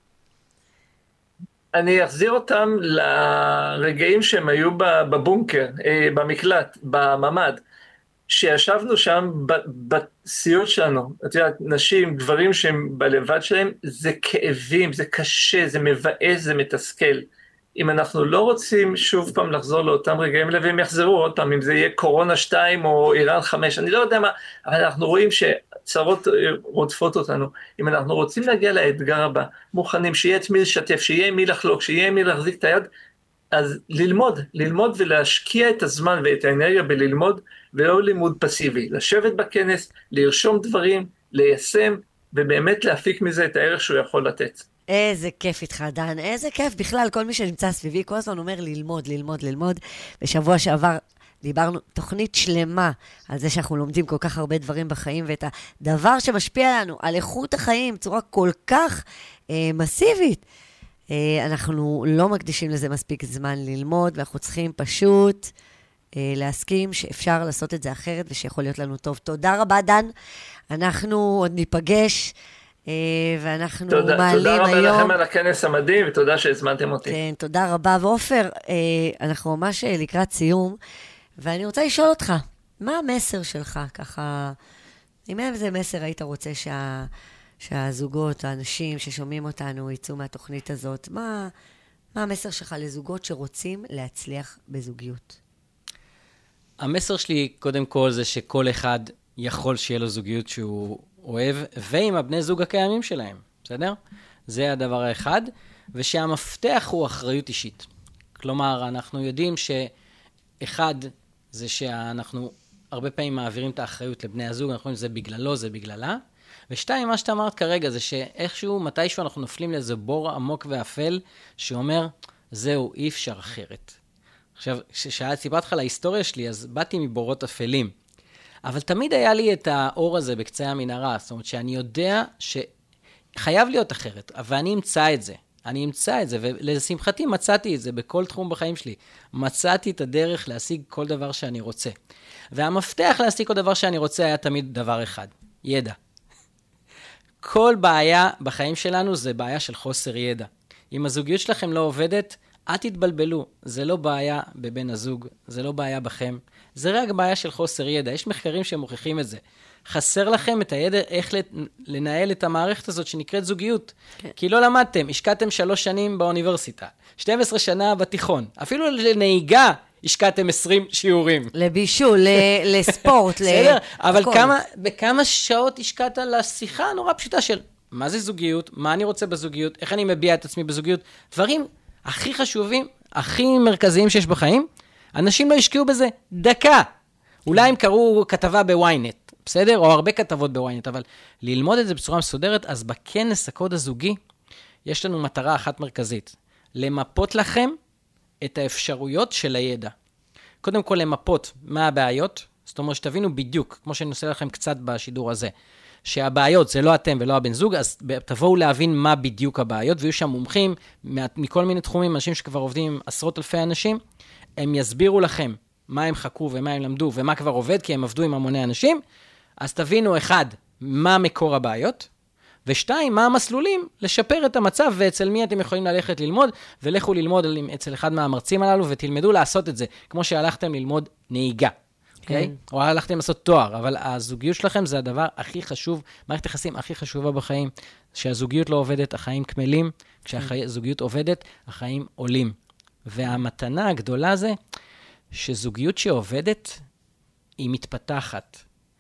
אני אחזיר אותם לרגעים שהם היו בבונקר, במקלט, בממד, שישבנו שם בסיוט שלנו. את יודעת, נשים, גברים שהם בלבד שלהם, זה כאבים, זה קשה, זה מבאס, זה מתסכל. אם אנחנו לא רוצים שוב פעם לחזור לאותם רגעים האלה, והם יחזרו עוד פעם, אם זה יהיה קורונה שתיים או איראן חמש, אני לא יודע מה, אבל אנחנו רואים שצרות רודפות אותנו. אם אנחנו רוצים להגיע לאתגר הבא, מוכנים, שיהיה את מי לשתף, שיהיה מי לחלוק, שיהיה מי להחזיק את היד, אז ללמוד, ללמוד ולהשקיע את הזמן ואת האנרגיה בללמוד, ולא לימוד פסיבי. לשבת בכנס, לרשום דברים, ליישם, ובאמת להפיק מזה את הערך שהוא יכול לתת. איזה כיף איתך, דן, איזה כיף. בכלל, כל מי שנמצא סביבי, כל הזמן אומר ללמוד, ללמוד, ללמוד. בשבוע שעבר דיברנו תוכנית שלמה על זה שאנחנו לומדים כל כך הרבה דברים בחיים, ואת הדבר שמשפיע לנו על איכות החיים בצורה כל כך אה, מסיבית. אה, אנחנו לא מקדישים לזה מספיק זמן ללמוד, ואנחנו צריכים פשוט אה, להסכים שאפשר לעשות את זה אחרת, ושיכול להיות לנו טוב. תודה רבה, דן. אנחנו עוד ניפגש. ואנחנו תודה, מעלים תודה רבה היום... לכם על הכנס המדהים, ותודה שהזמנתם אותי. כן, תודה רבה. ועופר, אנחנו ממש לקראת סיום, ואני רוצה לשאול אותך, מה המסר שלך? ככה, אם איזה מסר היית רוצה שה, שהזוגות, האנשים ששומעים אותנו, יצאו מהתוכנית הזאת, מה, מה המסר שלך לזוגות שרוצים להצליח בזוגיות? המסר שלי, קודם כל, זה שכל אחד יכול שיהיה לו זוגיות שהוא אוהב, ועם הבני זוג הקיימים שלהם, בסדר? זה הדבר האחד, ושהמפתח הוא אחריות אישית. כלומר, אנחנו יודעים שאחד, זה שאנחנו הרבה פעמים מעבירים את האחריות לבני הזוג, אנחנו יודעים שזה בגללו, זה בגללה, ושתיים, מה שאתה אמרת כרגע, זה שאיכשהו, מתישהו אנחנו נופלים לאיזה בור עמוק ואפל, שאומר, זהו, אי אפשר אחרת. עכשיו, כששאלת, סיפרת לך להיסטוריה שלי, אז באתי מבורות אפלים. אבל תמיד היה לי את האור הזה בקצה המנהרה, זאת אומרת שאני יודע שחייב להיות אחרת, אבל אני אמצא את זה, אני אמצא את זה, ולשמחתי מצאתי את זה בכל תחום בחיים שלי. מצאתי את הדרך להשיג כל דבר שאני רוצה. והמפתח להשיג כל דבר שאני רוצה היה תמיד דבר אחד, ידע. כל בעיה בחיים שלנו זה בעיה של חוסר ידע. אם הזוגיות שלכם לא עובדת, אל תתבלבלו, זה לא בעיה בבן הזוג, זה לא בעיה בכם, זה רק בעיה של חוסר ידע. יש מחקרים שמוכיחים את זה. חסר לכם את הידע איך לנהל את המערכת הזאת שנקראת זוגיות. כן. כי לא למדתם, השקעתם שלוש שנים באוניברסיטה, שתים עשרה שנה בתיכון, אפילו לנהיגה השקעתם עשרים שיעורים. לבישול, לספורט, בסדר, אבל כמה, בכמה שעות השקעת לשיחה נורא פשוטה של מה זה זוגיות, מה אני רוצה בזוגיות, איך אני מביע את עצמי בזוגיות, דברים הכי חשובים, הכי מרכזיים שיש בחיים, אנשים לא השקיעו בזה דקה. אולי הם קראו כתבה בוויינט, בסדר? או הרבה כתבות בוויינט, אבל ללמוד את זה בצורה מסודרת, אז בכנס הקוד הזוגי, יש לנו מטרה אחת מרכזית, למפות לכם את האפשרויות של הידע. קודם כל למפות מה הבעיות, זאת אומרת שתבינו בדיוק, כמו שאני עושה לכם קצת בשידור הזה, שהבעיות זה לא אתם ולא הבן זוג, אז תבואו להבין מה בדיוק הבעיות, ויהיו שם מומחים מכל מיני תחומים, אנשים שכבר עובדים עם עשרות אלפי אנשים, הם יסבירו לכם מה הם חכו ומה הם למדו ומה כבר עובד, כי הם עבדו עם המוני אנשים, אז תבינו אחד, מה מקור הבעיות, ושתיים, מה המסלולים לשפר את המצב, ואצל מי אתם יכולים ללכת ללמוד, ולכו ללמוד אצל אחד מהמרצים הללו, ותלמדו לעשות את זה, כמו שהלכתם ללמוד נהיגה. אוקיי? או הלכתם לעשות תואר, אבל הזוגיות שלכם זה הדבר הכי חשוב, מערכת יחסים הכי חשובה בחיים, שהזוגיות לא עובדת, החיים כמלים, כשהזוגיות עובדת, החיים עולים. והמתנה הגדולה זה, שזוגיות שעובדת, היא מתפתחת.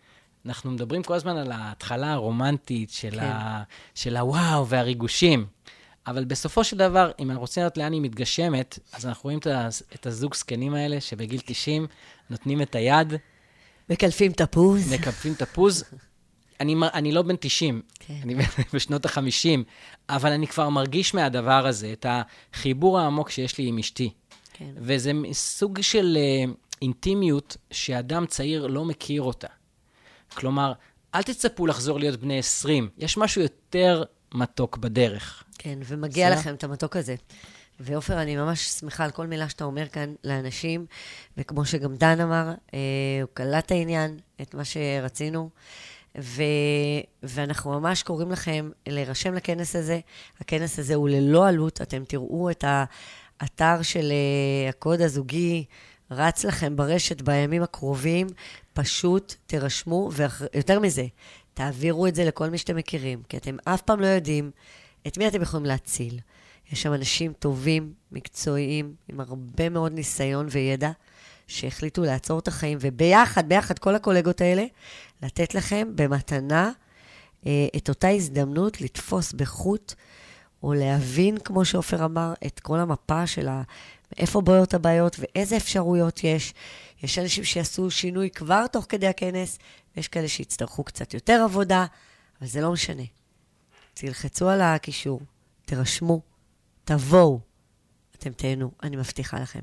אנחנו מדברים כל הזמן על ההתחלה הרומנטית של, ה... של הוואו והריגושים, אבל בסופו של דבר, אם אנחנו רוצים לדעת לאן היא מתגשמת, אז אנחנו רואים את הזוג סקנים האלה, שבגיל תשעים נותנים את היד. מקלפים תפוז. מקלפים תפוז. אני, אני לא בן תשעים, כן. אני בשנות ה-חמישים, אבל אני כבר מרגיש מהדבר הזה, את החיבור העמוק שיש לי עם אשתי. כן. וזה סוג של uh, אינטימיות שאדם צעיר לא מכיר אותה. כלומר, אל תצפו לחזור להיות בני עשרים, יש משהו יותר מתוק בדרך. כן, ומגיע זה... לכם את המתוק הזה. ואופר, אני ממש שמחה על כל מילה שאתה אומר כאן לאנשים, וכמו שגם דן אמר, אה, הוא קלט העניין, את מה שרצינו, ו... ואנחנו ממש קוראים לכם להירשם לכנס הזה. הכנס הזה הוא ללא עלות, אתם תראו את האתר של uh, הקוד הזוגי, רץ לכם ברשת בימים הקרובים, פשוט תירשמו, ויותר מזה, תעבירו את זה לכל מי שאתם מכירים, כי אתם אף פעם לא יודעים את מי אתם יכולים להציל. יש שם אנשים טובים, מקצועיים, עם הרבה מאוד ניסיון וידע, שהחליטו לעצור את החיים, וביחד, ביחד, כל הקולגות האלה, לתת לכם במתנה אה, את אותה הזדמנות לתפוס בחוט, או להבין, כמו שאופר אמר, את כל המפה של ה... איפה בועיות הבעיות ואיזה אפשרויות יש. יש אנשים שיעשו שינוי כבר תוך כדי הכנס, ויש כאלה שיצטרכו קצת יותר עבודה, אבל זה לא משנה. תלחצו על הקישור, תרשמו, תבואו, אתם תהנו, אני מבטיחה לכם.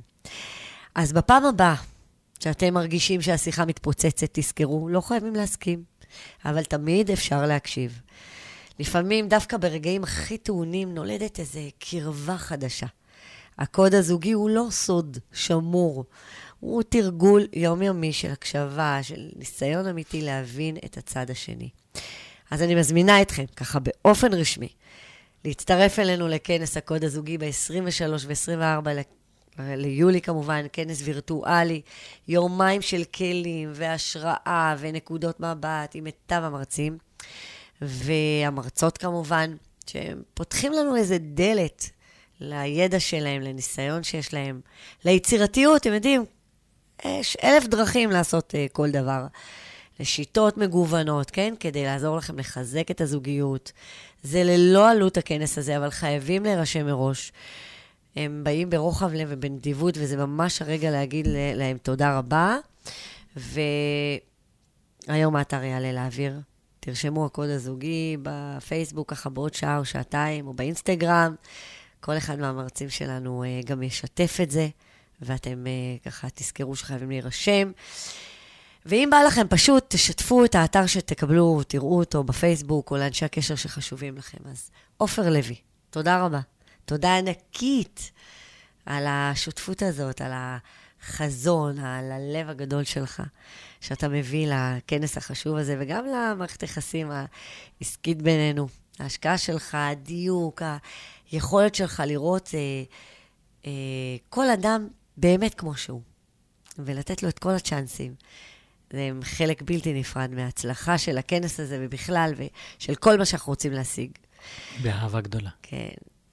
אז בפעם הבאה, שאתם מרגישים שהשיחה מתפוצצת, תזכרו, לא חייבים להסכים, אבל תמיד אפשר להקשיב. לפעמים, דווקא ברגעים הכי טעונים, נולדת איזו קרבה חדשה. הקוד הזוגי הוא לא סוד שמור, הוא תרגול יומיומי של הקשבה, של ניסיון אמיתי להבין את הצד השני. אז אני מזמינה אתכם, ככה באופן רשמי, להצטרף אלינו לכנס הקוד הזוגי ב-עשרים ושלושה ו-עשרים וארבעה ליולי כמובן, כנס וירטואלי, יומיים של כלים והשראה ונקודות מבט עם מיטב המרצים, והמרצות כמובן, שהם פותחים לנו איזה דלת לידע שלהם, לניסיון שיש להם, ליצירתיות, אתם יודעים, יש אלף דרכים לעשות uh, כל דבר, לשיטות מגוונות, כן? כדי לעזור לכם לחזק את הזוגיות. זה ללא עלות הכנס הזה, אבל חייבים להירשם מראש. הם באים ברוחב לב ובנדיבות, וזה ממש הרגע להגיד להם תודה רבה. והיום האתר יעלה לאוויר. תרשמו הקוד הזוגי בפייסבוק, ככה בעוד שעה או שעתיים, או באינסטגרם. כל אחד מהמרצים שלנו גם ישתף את זה, ואתם ככה תזכרו שחייבים להירשם. ואם בא לכם, פשוט תשתפו את האתר שתקבלו, תראו אותו בפייסבוק, או לאנשי הקשר שחשובים לכם. אז אופר לוי, תודה רבה. תודה ענקית על השותפות הזאת, על החזון, על הלב הגדול שלך, שאתה מביא לכנס החשוב הזה, וגם למערכת היחסים העסקית בינינו. ההשקעה שלך, הדיוק, היכולת שלך לראות אה, אה, כל אדם באמת כמו שהוא, ולתת לו את כל הצ'אנסים. זה חלק בלתי נפרד מההצלחה של הכנס הזה, ובכלל, ושל כל מה שאנחנו רוצים להשיג. באהבה גדולה. כן.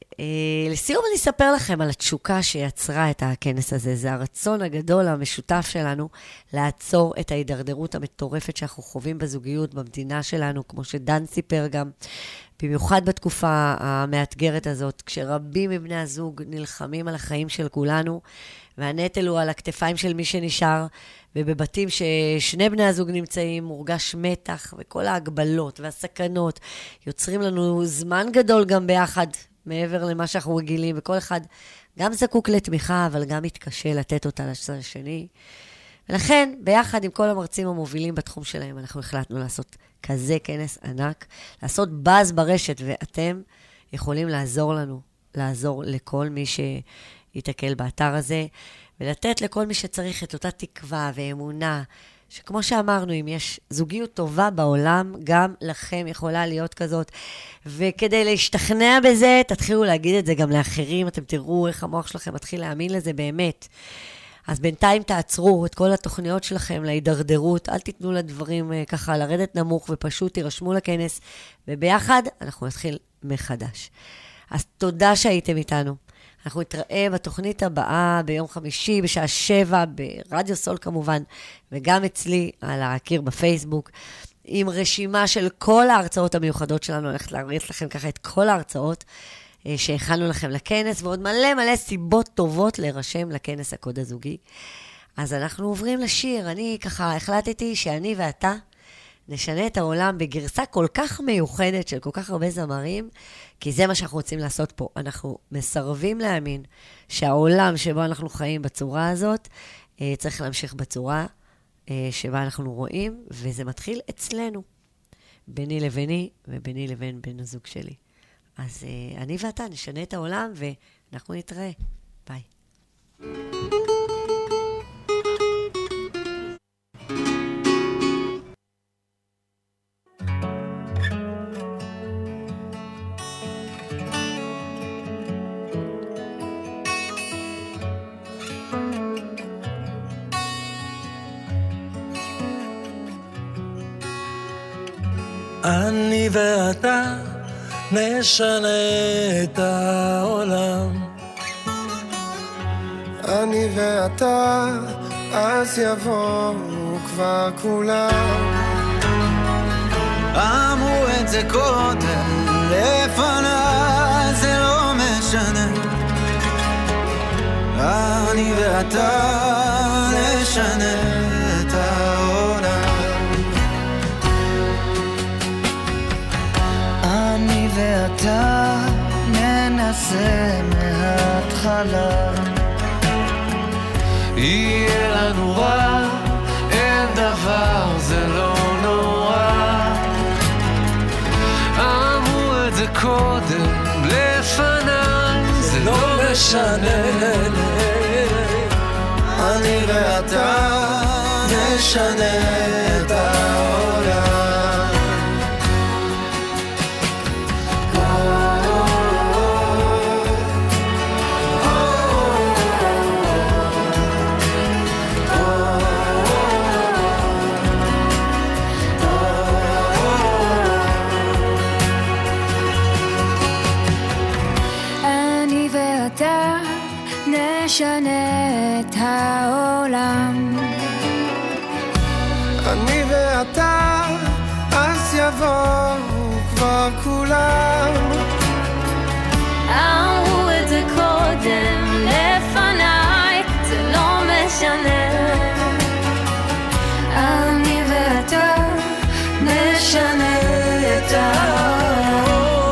לסיום אני אספר לכם על התשוקה שיצרה את הכנס הזה. זה הרצון הגדול המשותף שלנו לעצור את ההידרדרות המטורפת שאנחנו חווים בזוגיות במדינה שלנו, כמו שדן סיפר גם, במיוחד בתקופה המאתגרת הזאת, כשרבים מבני הזוג נלחמים על החיים של כולנו, והנטל הוא על הכתפיים של מי שנשאר, ובבתים ששני בני הזוג נמצאים, מורגש מתח, וכל ההגבלות והסכנות יוצרים לנו זמן גדול גם ביחד, מעבר למה שאנחנו רגילים, וכל אחד גם זקוק לתמיכה, אבל גם מתקשה לתת אותה לצד השני. ולכן, ביחד עם כל המרצים המובילים בתחום שלהם, אנחנו החלטנו לעשות כזה כנס ענק, לעשות באז ברשת, ואתם יכולים לעזור לנו, לעזור לכל מי שיתקל באתר הזה, ולתת לכל מי שצריך את אותה תקווה ואמונה, שכמו שאמרנו, אם יש זוגיות טובה בעולם, גם לכם יכולה להיות כזאת. וכדי להשתכנע בזה, תתחילו להגיד את זה גם לאחרים, אתם תראו איך המוח שלכם מתחיל להאמין לזה באמת. אז בינתיים תעצרו את כל התוכניות שלכם להידרדרות, אל תיתנו לדברים ככה לרדת נמוך, ופשוט תירשמו לכנס, וביחד אנחנו נתחיל מחדש. אז תודה שהייתם איתנו. אנחנו נתראה בתוכנית הבאה ביום חמישי, בשעה שבע, ברדיו סול כמובן, וגם אצלי על הקיר בפייסבוק. עם רשימה של כל ההרצאות המיוחדות שלנו, הולכת להריץ לכם ככה את כל ההרצאות שהכנו לכם לכנס, ועוד מלא מלא סיבות טובות להירשם לכנס הקוד הזוגי. אז אנחנו עוברים לשיר. אני ככה החלטתי שאני ואתה נשנה את העולם בגרסה כל כך מיוחדת של כל כך הרבה זמרים, כי זה מה שאנחנו רוצים לעשות פה. אנחנו מסרבים להאמין שהעולם שבו אנחנו חיים בצורה הזאת, צריך להמשיך בצורה שבה אנחנו רואים, וזה מתחיל אצלנו, ביני לביני וביני לבין בן הזוג שלי. אז אני ואתה נשנה את העולם, ואנחנו נתראה. ביי. אני ואתה נשנה את העולם. אני ואתה, אז יבואו כבר כולם. אמרו את זה קודם, לפניי זה לא משנה. אני ואתה נשנה את העולם. אני ואתה ננסה מההתחלה. יהיה לנו רע, אין דבר, זה לא נורא. אמרו את זה קודם, לפניי, זה לא משנה. אני ואתה נשנה את העולם. נשנה את העולם. אני ואתה, אז יבואו כבר כולם. אמרו את זה קודם, לפניי, זה לא משנה. אני ואתה נשנה את העולם.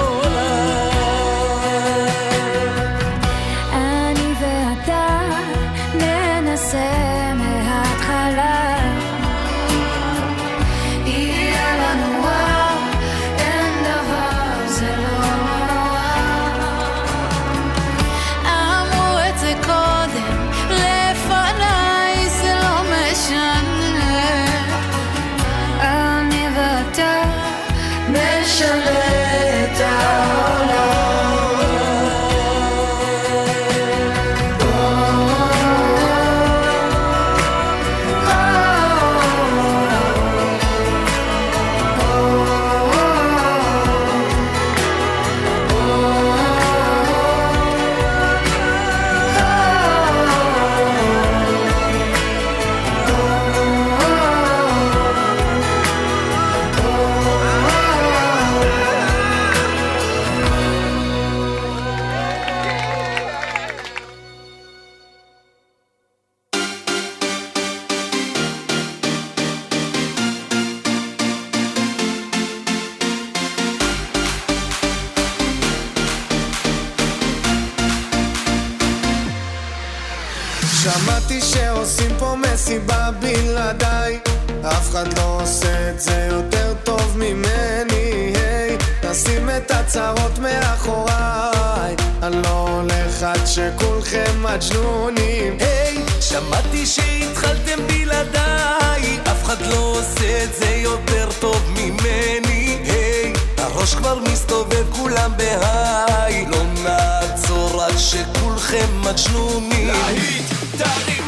שמעתי שעושים פה מסיבה בלעדיי, אף אחד לא עושה את זה יותר טוב ממני. היי, נשים את הצרות מאחוריי, אני לא הולך עד שכולכם מג'נונים. היי, שמעתי שהתחלתם בלעדיי, אף אחד לא עושה את זה יותר טוב ממני. היי, הראש כבר מסתובב כולם בהיי, לא נעצור עד שכולכם מג'נונים. להיט, תרים